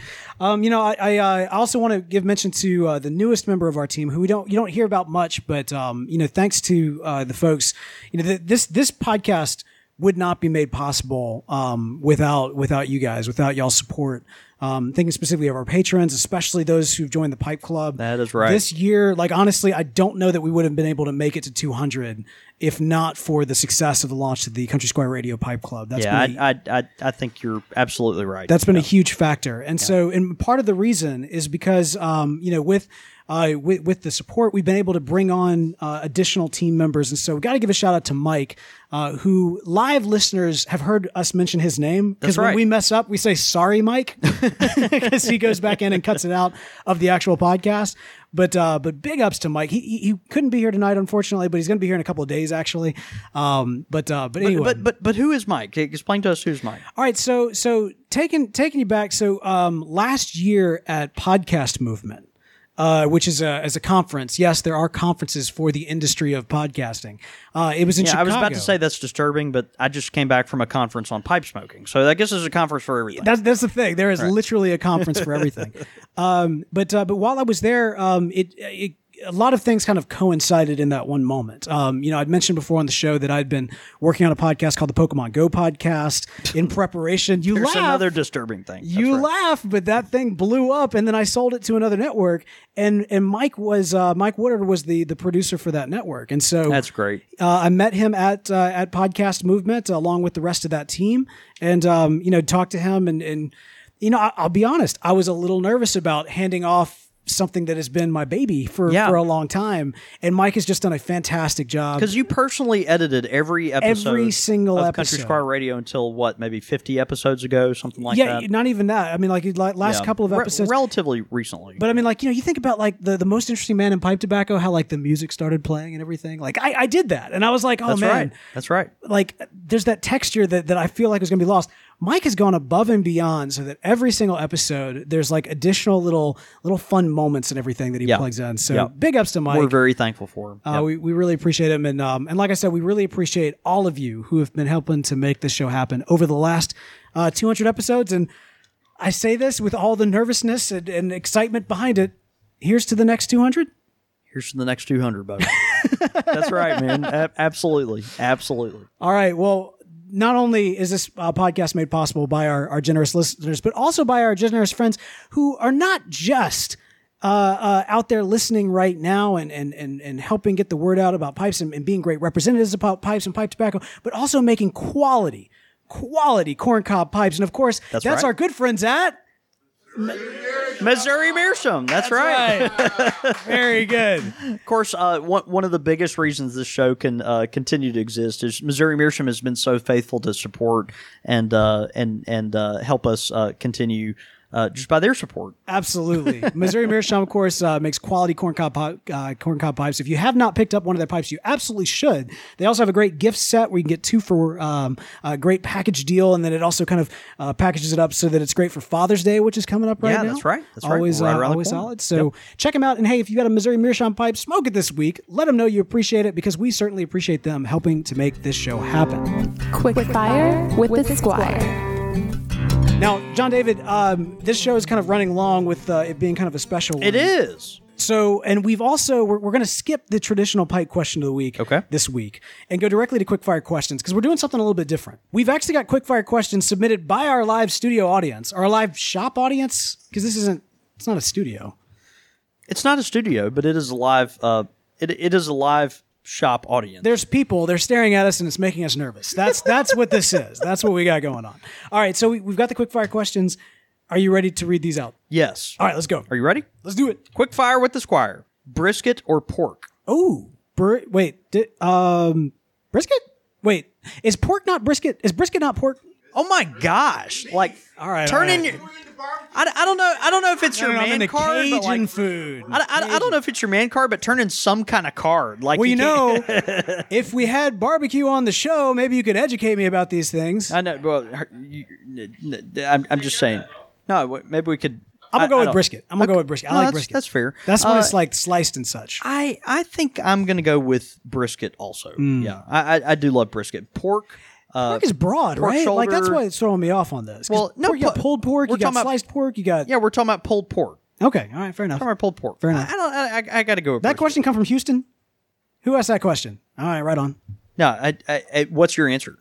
[SPEAKER 1] I also want to give mention to the newest member of our team, who you don't hear about much, but thanks to the folks, this podcast would not be made possible without you guys, without y'all's support. Thinking specifically of our patrons, especially those who've joined the Pipe Club.
[SPEAKER 3] That is right.
[SPEAKER 1] This year, honestly, I don't know that we would have been able to make it to 200 if not for the success of the launch of the Country Squire Radio Pipe Club.
[SPEAKER 3] I think you're absolutely right.
[SPEAKER 1] That's been a huge factor. And so, and part of the reason is because, with the support, we've been able to bring on additional team members. And so we got to give a shout out to Mike, who live listeners have heard us mention his name. Because when we mess up, we say, sorry, Mike, because he goes back in and cuts it out of the actual podcast. But big ups to Mike. He couldn't be here tonight, unfortunately, but he's going to be here in a couple of days, actually. But anyway.
[SPEAKER 3] But who is Mike? Explain to us who's Mike.
[SPEAKER 1] All right. So taking you back. So last year at Podcast Movement, which is as a conference. Yes, there are conferences for the industry of podcasting. It was in Chicago.
[SPEAKER 3] I was about to say that's disturbing, but I just came back from a conference on pipe smoking. So I guess there's a conference for everything.
[SPEAKER 1] That's the thing. There is literally a conference for everything. But while I was there, a lot of things kind of coincided in that one moment. I'd mentioned before on the show that I'd been working on a podcast called the Pokemon Go podcast in preparation.
[SPEAKER 3] There's laugh. Another disturbing thing.
[SPEAKER 1] You laugh, but that thing blew up, and then I sold it to another network. And Mike Woodard was the producer for that network, and so
[SPEAKER 3] that's great.
[SPEAKER 1] I met him at Podcast Movement along with the rest of that team, and talked to him, and I'll be honest, I was a little nervous about handing off something that has been my baby for a long time, and Mike has just done a fantastic job
[SPEAKER 3] because you personally edited every single episode of Country Squire Radio until maybe 50 episodes ago, something like that.
[SPEAKER 1] Yeah, not even that. I mean, last couple of episodes,
[SPEAKER 3] relatively recently.
[SPEAKER 1] But I mean, you think about the most interesting man in pipe tobacco, how the music started playing and everything. I did that, and I was like, oh,
[SPEAKER 3] that's
[SPEAKER 1] man,
[SPEAKER 3] that's right.
[SPEAKER 1] There's that texture that I feel like is going to be lost. Mike has gone above and beyond so that every single episode there's like additional little fun moments and everything that he plugs in. So big ups to Mike.
[SPEAKER 3] We're very thankful for him.
[SPEAKER 1] We really appreciate him, and like I said, we really appreciate all of you who have been helping to make this show happen over the last 200 episodes. And I say this with all the nervousness and excitement behind it. Here's to the next 200.
[SPEAKER 3] Here's to the next 200, buddy. That's right, man. Absolutely.
[SPEAKER 1] All right. Well, not only is this podcast made possible by our generous listeners, but also by our generous friends who are not just out there listening right now and helping get the word out about pipes and being great representatives about pipes and pipe tobacco, but also making quality corncob pipes. And of course, that's right. Our good friends at
[SPEAKER 3] Missouri Meerschaum. That's right.
[SPEAKER 1] Very good.
[SPEAKER 3] Of course, one of the biggest reasons this show can continue to exist is Missouri Meerschaum has been so faithful to support and help us continue just by their support.
[SPEAKER 1] Absolutely. Missouri Meerschaum, of course, makes quality corncob pipes. If you have not picked up one of their pipes, you absolutely should. They also have a great gift set where you can get 2 for a great package deal, and then it also kind of packages it up so that it's great for Father's Day, which is coming up right now.
[SPEAKER 3] Yeah, that's right.
[SPEAKER 1] Always,
[SPEAKER 3] right
[SPEAKER 1] always solid. So check them out. And hey, if you got a Missouri Meerschaum pipe, smoke it this week. Let them know you appreciate it, because we certainly appreciate them helping to make this show happen.
[SPEAKER 2] Quick Fire with the Squire.
[SPEAKER 1] Now, John David, this show is kind of running long with it being kind of a special one.
[SPEAKER 3] It is.
[SPEAKER 1] So, and we've also, we're going to skip the traditional pipe question of the week this week and go directly to quickfire questions, because we're doing something a little bit different. We've actually got quickfire questions submitted by our live studio audience, our live shop audience, because it's not a studio.
[SPEAKER 3] It's not a studio, but it is a live, it is a live shop audience.
[SPEAKER 1] There's people, they're staring at us and it's making us nervous. That's what this is. That's what we got going on. All right, so we've got the quickfire questions. Are you ready to read these out?
[SPEAKER 3] Yes.
[SPEAKER 1] All right, let's go.
[SPEAKER 3] Are you ready?
[SPEAKER 1] Let's do it.
[SPEAKER 3] Quick fire with the Squire. Brisket or pork?
[SPEAKER 1] Oh, brisket? Wait, is pork not brisket? Is brisket not pork?
[SPEAKER 3] Oh my gosh! Like,
[SPEAKER 1] all right,
[SPEAKER 3] turn in your. I don't know if it's your man card,
[SPEAKER 1] Cajun
[SPEAKER 3] but like
[SPEAKER 1] food.
[SPEAKER 3] I don't know if it's your man card, but turn in some kind of card. Like,
[SPEAKER 1] well, if we had barbecue on the show, maybe you could educate me about these things.
[SPEAKER 3] I know. Well, I'm just saying. No, maybe we could.
[SPEAKER 1] I'm gonna go with brisket. I like brisket.
[SPEAKER 3] That's fair.
[SPEAKER 1] That's when it's like sliced and such.
[SPEAKER 3] I think I'm gonna go with brisket also. Yeah, I do love brisket. Pork
[SPEAKER 1] is broad, right?
[SPEAKER 3] Shoulder.
[SPEAKER 1] Like that's why it's throwing me off on this.
[SPEAKER 3] Well, no,
[SPEAKER 1] you got pulled pork, you got sliced pork, you got.
[SPEAKER 3] Yeah, we're talking about pulled pork.
[SPEAKER 1] Okay, all right, fair enough.
[SPEAKER 3] Talking about pulled pork.
[SPEAKER 1] Fair enough.
[SPEAKER 3] I got to go with
[SPEAKER 1] that
[SPEAKER 3] brisket.
[SPEAKER 1] question come from Houston. Who asked that question? All right, right on.
[SPEAKER 3] No, what's your answer?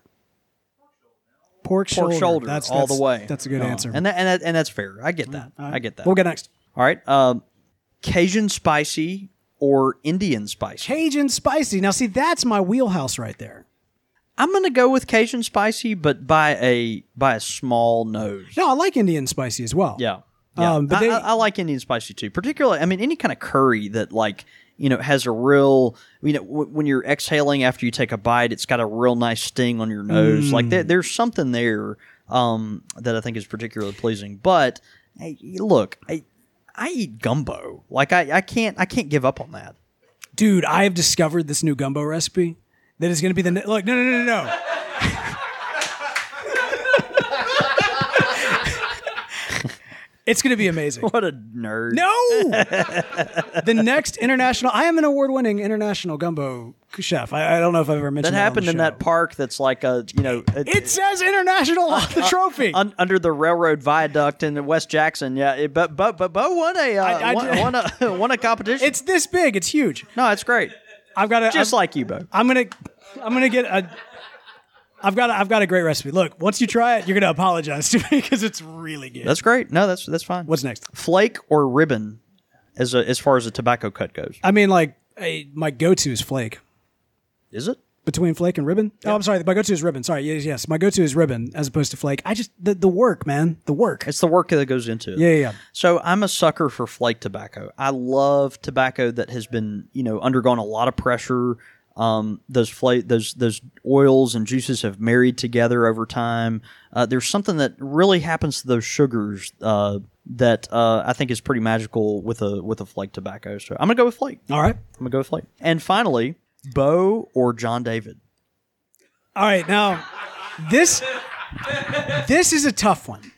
[SPEAKER 1] Pork shoulder.
[SPEAKER 3] That's all the way.
[SPEAKER 1] That's a good answer,
[SPEAKER 3] and that's fair. I get that.
[SPEAKER 1] Right.
[SPEAKER 3] I get that.
[SPEAKER 1] We'll get next.
[SPEAKER 3] All right, Cajun spicy or Indian spicy?
[SPEAKER 1] Cajun spicy. Now, see, that's my wheelhouse right there.
[SPEAKER 3] I'm gonna go with Cajun spicy, but by a small nose.
[SPEAKER 1] No, I like Indian spicy as well.
[SPEAKER 3] Yeah.
[SPEAKER 1] But
[SPEAKER 3] I like Indian spicy too. Particularly, I mean, any kind of curry that has a real, when you're exhaling after you take a bite, it's got a real nice sting on your nose. Like there's something there that I think is particularly pleasing. But hey, look, I eat gumbo. Like I can't give up on that.
[SPEAKER 1] Dude, I have discovered this new gumbo recipe that is going to be look. No. It's going to be amazing.
[SPEAKER 3] What a nerd.
[SPEAKER 1] No! The next international... I am an award-winning international gumbo chef. I don't know if I've ever mentioned that
[SPEAKER 3] happened in that park that's like
[SPEAKER 1] it says international on the trophy.
[SPEAKER 3] Under the railroad viaduct in West Jackson. Yeah, but Bo won a competition.
[SPEAKER 1] It's this big. It's huge.
[SPEAKER 3] No, it's great.
[SPEAKER 1] I've got
[SPEAKER 3] to... like you, Bo.
[SPEAKER 1] I'm gonna get a... I've got a great recipe. Look, once you try it, you're gonna apologize to me because it's really good.
[SPEAKER 3] That's great. No, that's fine.
[SPEAKER 1] What's next?
[SPEAKER 3] Flake or ribbon, as far as a tobacco cut goes.
[SPEAKER 1] I mean, my go-to is flake.
[SPEAKER 3] Is it
[SPEAKER 1] between flake and ribbon? Yeah. Oh, I'm sorry. My go-to is ribbon. Sorry. Yes. My go-to is ribbon as opposed to flake. I just the work, man. The work.
[SPEAKER 3] It's the work that goes into it.
[SPEAKER 1] Yeah.
[SPEAKER 3] So I'm a sucker for flake tobacco. I love tobacco that has been undergone a lot of pressure. Those oils and juices have married together over time. There's something that really happens to those sugars that I think is pretty magical with a flake tobacco. So I'm gonna go with flake.
[SPEAKER 1] All right,
[SPEAKER 3] I'm gonna go with flake. And finally, Bo or John David.
[SPEAKER 1] All right, now this This is a tough one.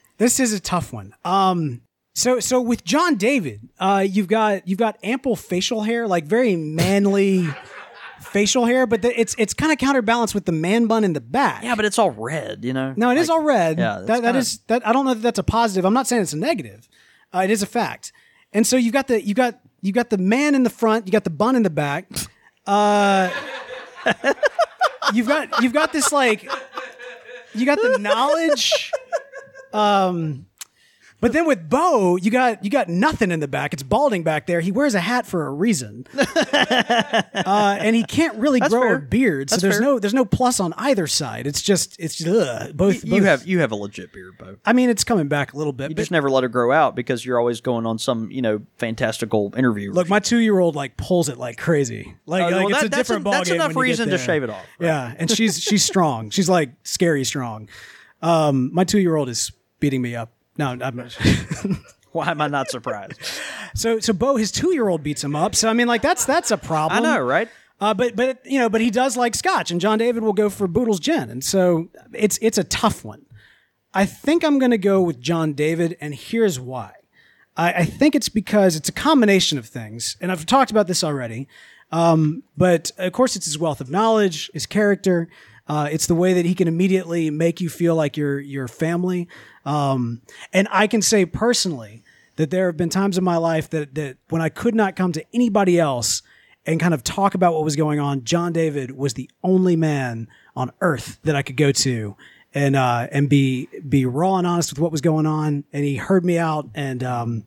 [SPEAKER 1] So with John David, you've got ample facial hair, like very manly facial hair, but it's kind of counterbalanced with the man bun in the back.
[SPEAKER 3] Yeah, but it's all red, you know.
[SPEAKER 1] No, it is all red.
[SPEAKER 3] Yeah,
[SPEAKER 1] that is. I don't know that that's a positive. I'm not saying it's a negative. It is a fact. And so you've got the man in the front. You got the bun in the back. You've got this like. You got the knowledge. But then with Bo, you got nothing in the back. It's balding back there. He wears a hat for a reason, and he can't really grow
[SPEAKER 3] fair.
[SPEAKER 1] a beard. So there's no plus on either side. It's just both.
[SPEAKER 3] You have a legit beard, Bo.
[SPEAKER 1] I mean, it's coming back a little bit.
[SPEAKER 3] You just never let it grow out because you're always going on some fantastical interview.
[SPEAKER 1] Look, my 2-year-old like pulls it like crazy. It's a different ballgame.
[SPEAKER 3] That's enough reason to shave it off. Right?
[SPEAKER 1] Yeah, and she's strong. She's like scary strong. My 2-year-old is beating me up. No, I'm not.
[SPEAKER 3] Why am I not surprised?
[SPEAKER 1] So Bo, his 2-year-old beats him up. So I mean, like that's a problem.
[SPEAKER 3] I know, right?
[SPEAKER 1] But he does like Scotch, and John David will go for Boodle's gin, and so it's a tough one. I think I'm going to go with John David, and here's why. I think it's because it's a combination of things, and I've talked about this already. But of course, it's his wealth of knowledge, his character. It's the way that he can immediately make you feel like you're family. And I can say personally that there have been times in my life that when I could not come to anybody else and kind of talk about what was going on, John David was the only man on earth that I could go to and be raw and honest with what was going on. And he heard me out and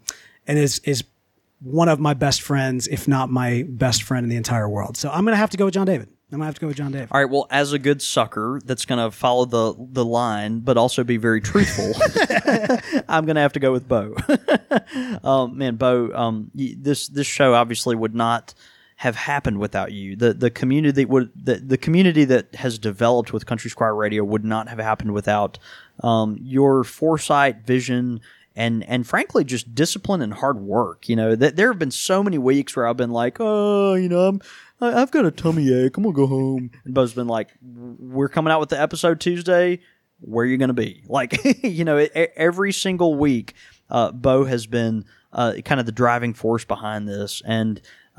[SPEAKER 1] is one of my best friends, if not my best friend in the entire world. So I'm going to have to go with John David. I'm going to have to go with John David.
[SPEAKER 3] All right, well, as a good sucker that's going to follow the line, but also be very truthful, I'm going to have to go with Bo. Man, Bo, this show obviously would not have happened without you. The community the community that has developed with Country Squire Radio would not have happened without your foresight, vision, and frankly, just discipline and hard work. There have been so many weeks where I've been like, I've got a tummy ache. I'm going to go home. And Bo's been like, we're coming out with the episode Tuesday. Where are you going to be? Like, every single week, Bo has been kind of the driving force behind this. And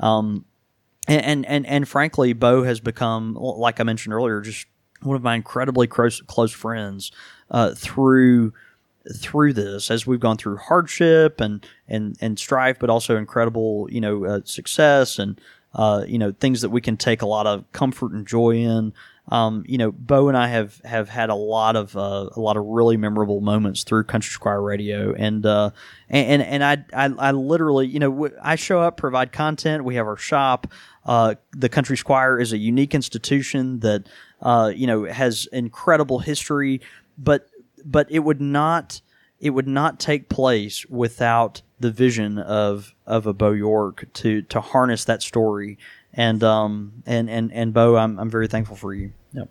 [SPEAKER 3] frankly, Bo has become, like I mentioned earlier, just one of my incredibly close friends through this, as we've gone through hardship and strife, but also incredible, success and things that we can take a lot of comfort and joy in. Bo and I have had a lot of really memorable moments through Country Squire Radio, and I literally, I show up, provide content. We have our shop. The Country Squire is a unique institution that has incredible history, but it would not take place without the vision of a Bo York to harness that story. And Bo, I'm very thankful for you. Yep.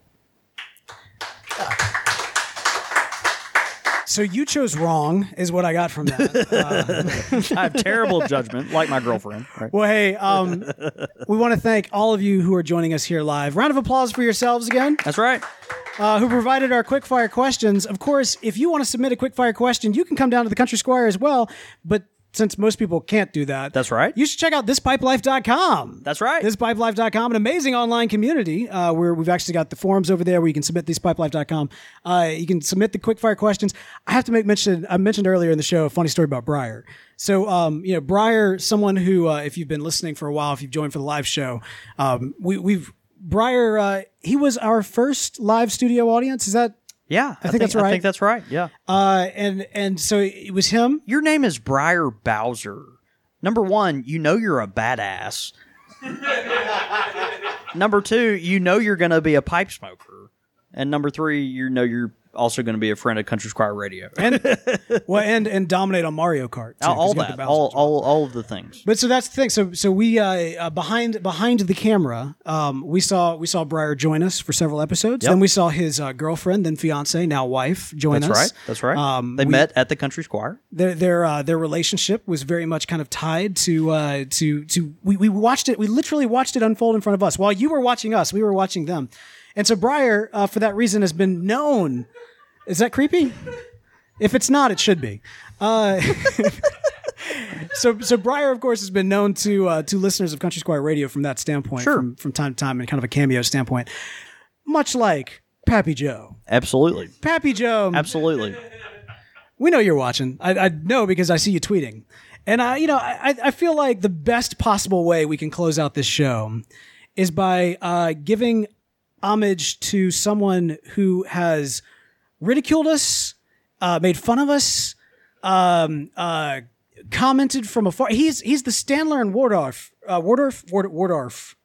[SPEAKER 1] So you chose wrong, is what I got from that.
[SPEAKER 3] I have terrible judgment, like my girlfriend. Right?
[SPEAKER 1] Well, hey, we want to thank all of you who are joining us here live. Round of applause for yourselves again.
[SPEAKER 3] That's right.
[SPEAKER 1] Who provided our quickfire questions. Of course, if you want to submit a quickfire question, you can come down to the Country Squire as well. But since most people can't do that,
[SPEAKER 3] that's right.
[SPEAKER 1] You should check out thispipelife.com.
[SPEAKER 3] That's right.
[SPEAKER 1] Thispipelife.com, an amazing online community where we've actually got the forums over there where you can submit thispipelife.com. You can submit the quickfire questions. I have to I mentioned earlier in the show a funny story about Briar. So, Briar, someone who, if you've been listening for a while, if you've joined for the live show, Briar, he was our first live studio audience. Is that?
[SPEAKER 3] Yeah,
[SPEAKER 1] I think that's right.
[SPEAKER 3] I think that's right. Yeah.
[SPEAKER 1] And so it was him.
[SPEAKER 3] Your name is Briar Bowser. Number one, you're a badass. Number two, you're going to be a pipe smoker. And number three, you're also going to be a friend of Country Squire Radio.
[SPEAKER 1] and dominate on Mario Kart. Too,
[SPEAKER 3] all that. All of the things.
[SPEAKER 1] But so that's the thing. So we behind the camera, we saw Briar join us for several episodes.
[SPEAKER 3] Yep.
[SPEAKER 1] Then we saw his girlfriend, then fiance, now wife, join us.
[SPEAKER 3] That's right. They met at the Country Squire.
[SPEAKER 1] Their relationship was very much kind of tied to we watched it. We literally watched it unfold in front of us while you were watching us. We were watching them. And so Briar, for that reason, has been known Is that creepy? If it's not, it should be. So Briar, of course, has been known to listeners of Country Squire Radio from that standpoint,
[SPEAKER 3] Sure.
[SPEAKER 1] from time to time, in kind of a cameo standpoint, much like Pappy Joe.
[SPEAKER 3] Absolutely.
[SPEAKER 1] Pappy Joe,
[SPEAKER 3] Absolutely.
[SPEAKER 1] we know you're watching. I know because I see you tweeting, and I feel like the best possible way we can close out this show is by giving homage to someone who has ridiculed us, made fun of us, commented from afar. He's the Stanler and Waldorf. Waldorf.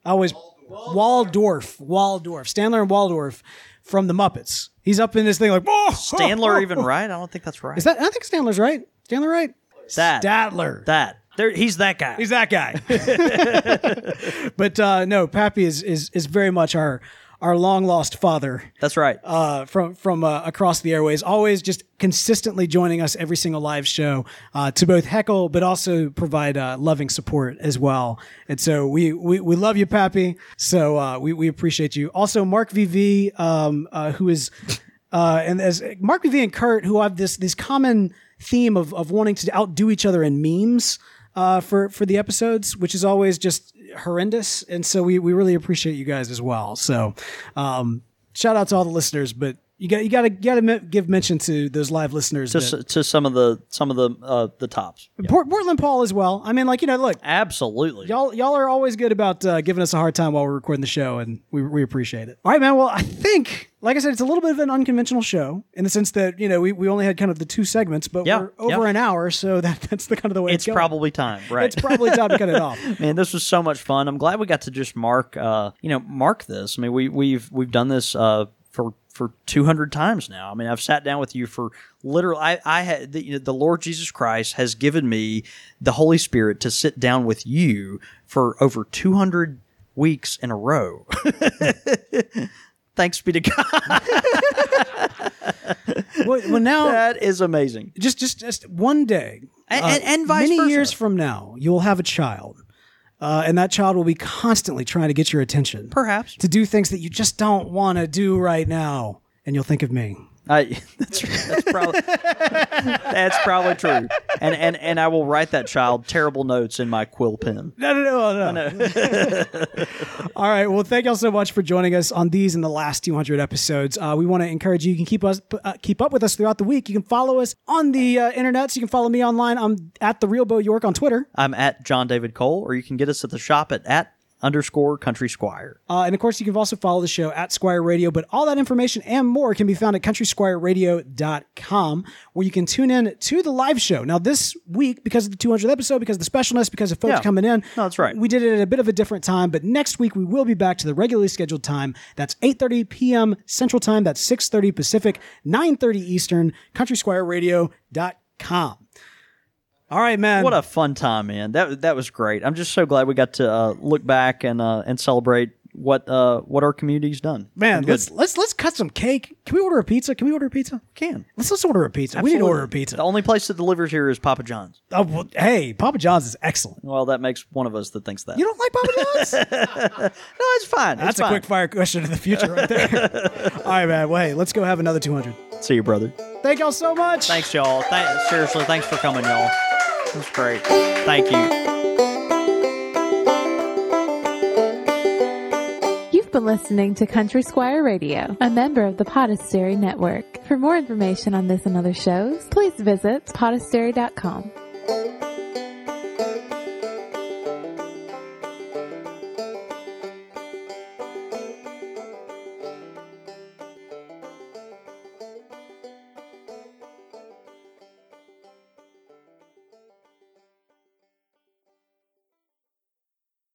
[SPEAKER 1] Stanler and Waldorf from the Muppets. He's up in this thing like, oh,
[SPEAKER 3] Stanler even right? I don't think that's right.
[SPEAKER 1] Is that? I think Stanler's right. Stanler right? Statler.
[SPEAKER 3] He's that guy.
[SPEAKER 1] He's that guy. But no, Pappy is very much our long lost father.
[SPEAKER 3] That's right.
[SPEAKER 1] From across the airways, always just consistently joining us every single live show to both heckle, but also provide loving support as well. And so we love you, Pappy. So we appreciate you. Also, Mark VV, who is and as Mark VV and Kurt, who have this common theme of wanting to outdo each other in memes. For the episodes, which is always just horrendous. And so we really appreciate you guys as well. So shout out to all the listeners, but you got to give mention to those live listeners.
[SPEAKER 3] To some of the tops. Yeah.
[SPEAKER 1] Portland Paul as well. I mean, look.
[SPEAKER 3] Absolutely.
[SPEAKER 1] Y'all are always good about giving us a hard time while we're recording the show, and we appreciate it. All right, man. Well, I think, like I said, it's a little bit of an unconventional show in the sense that, we only had kind of the 2 segments, but we're over an hour, so that's the kind of the way it's going.
[SPEAKER 3] Probably time, right?
[SPEAKER 1] It's probably time to cut it off.
[SPEAKER 3] Man, this was so much fun. I'm glad we got to just mark this. I mean, we've done this for 200 times now. I mean, I've sat down with you for literally. I had the Lord Jesus Christ has given me the Holy Spirit to sit down with you for over 200 weeks in a row. Thanks be to God.
[SPEAKER 1] Well, now
[SPEAKER 3] that is amazing.
[SPEAKER 1] Just one day,
[SPEAKER 3] and vice
[SPEAKER 1] many
[SPEAKER 3] versa.
[SPEAKER 1] years from now, you'll have a child. And that child will be constantly trying to get your attention.
[SPEAKER 3] Perhaps.
[SPEAKER 1] To do things that you just don't want to do right now. And you'll think of me.
[SPEAKER 3] That's probably true. And I will write that child terrible notes in my quill pen.
[SPEAKER 1] No. All right. Well, thank y'all so much for joining us on these and the last 200 episodes. We want to encourage you. You can keep up with us throughout the week. You can follow us on the internet. So you can follow me online. I'm at The Real Bo York on Twitter.
[SPEAKER 3] I'm at John David Cole, or you can get us at the shop at _Country Squire.
[SPEAKER 1] And of course, you can also follow the show at Squire Radio, but all that information and more can be found at countrysquireradio.com, where you can tune in to the live show. Now, this week, because of the 200th episode, because of the specialness, because of folks coming in,
[SPEAKER 3] no, that's right.
[SPEAKER 1] We did it at a bit of a different time, but next week we will be back to the regularly scheduled time. That's 8:30 p.m. Central Time. That's 6:30 Pacific, 9:30 Eastern, countrysquireradio.com. All right, man.
[SPEAKER 3] What a fun time, man. That was great. I'm just so glad we got to look back and celebrate what our community's done.
[SPEAKER 1] Man, let's cut some cake. Can we order a pizza?
[SPEAKER 3] Can.
[SPEAKER 1] Let's order a pizza.
[SPEAKER 3] Absolutely.
[SPEAKER 1] We need to order a pizza.
[SPEAKER 3] The only place that delivers here is Papa John's.
[SPEAKER 1] Oh, well, hey, Papa John's is excellent.
[SPEAKER 3] Well, that makes one of us that thinks that.
[SPEAKER 1] You don't like Papa John's?
[SPEAKER 3] No, it's fine.
[SPEAKER 1] That's a quick fire question of the future right there. All right, man. Well, hey, let's go have another 200.
[SPEAKER 3] See you, brother.
[SPEAKER 1] Thank y'all so much.
[SPEAKER 3] Thanks, y'all. Seriously, thanks for coming, y'all. That's great. Thank you.
[SPEAKER 2] You've been listening to Country Squire Radio, a member of the Podastery Network. For more information on this and other shows, please visit podastery.com.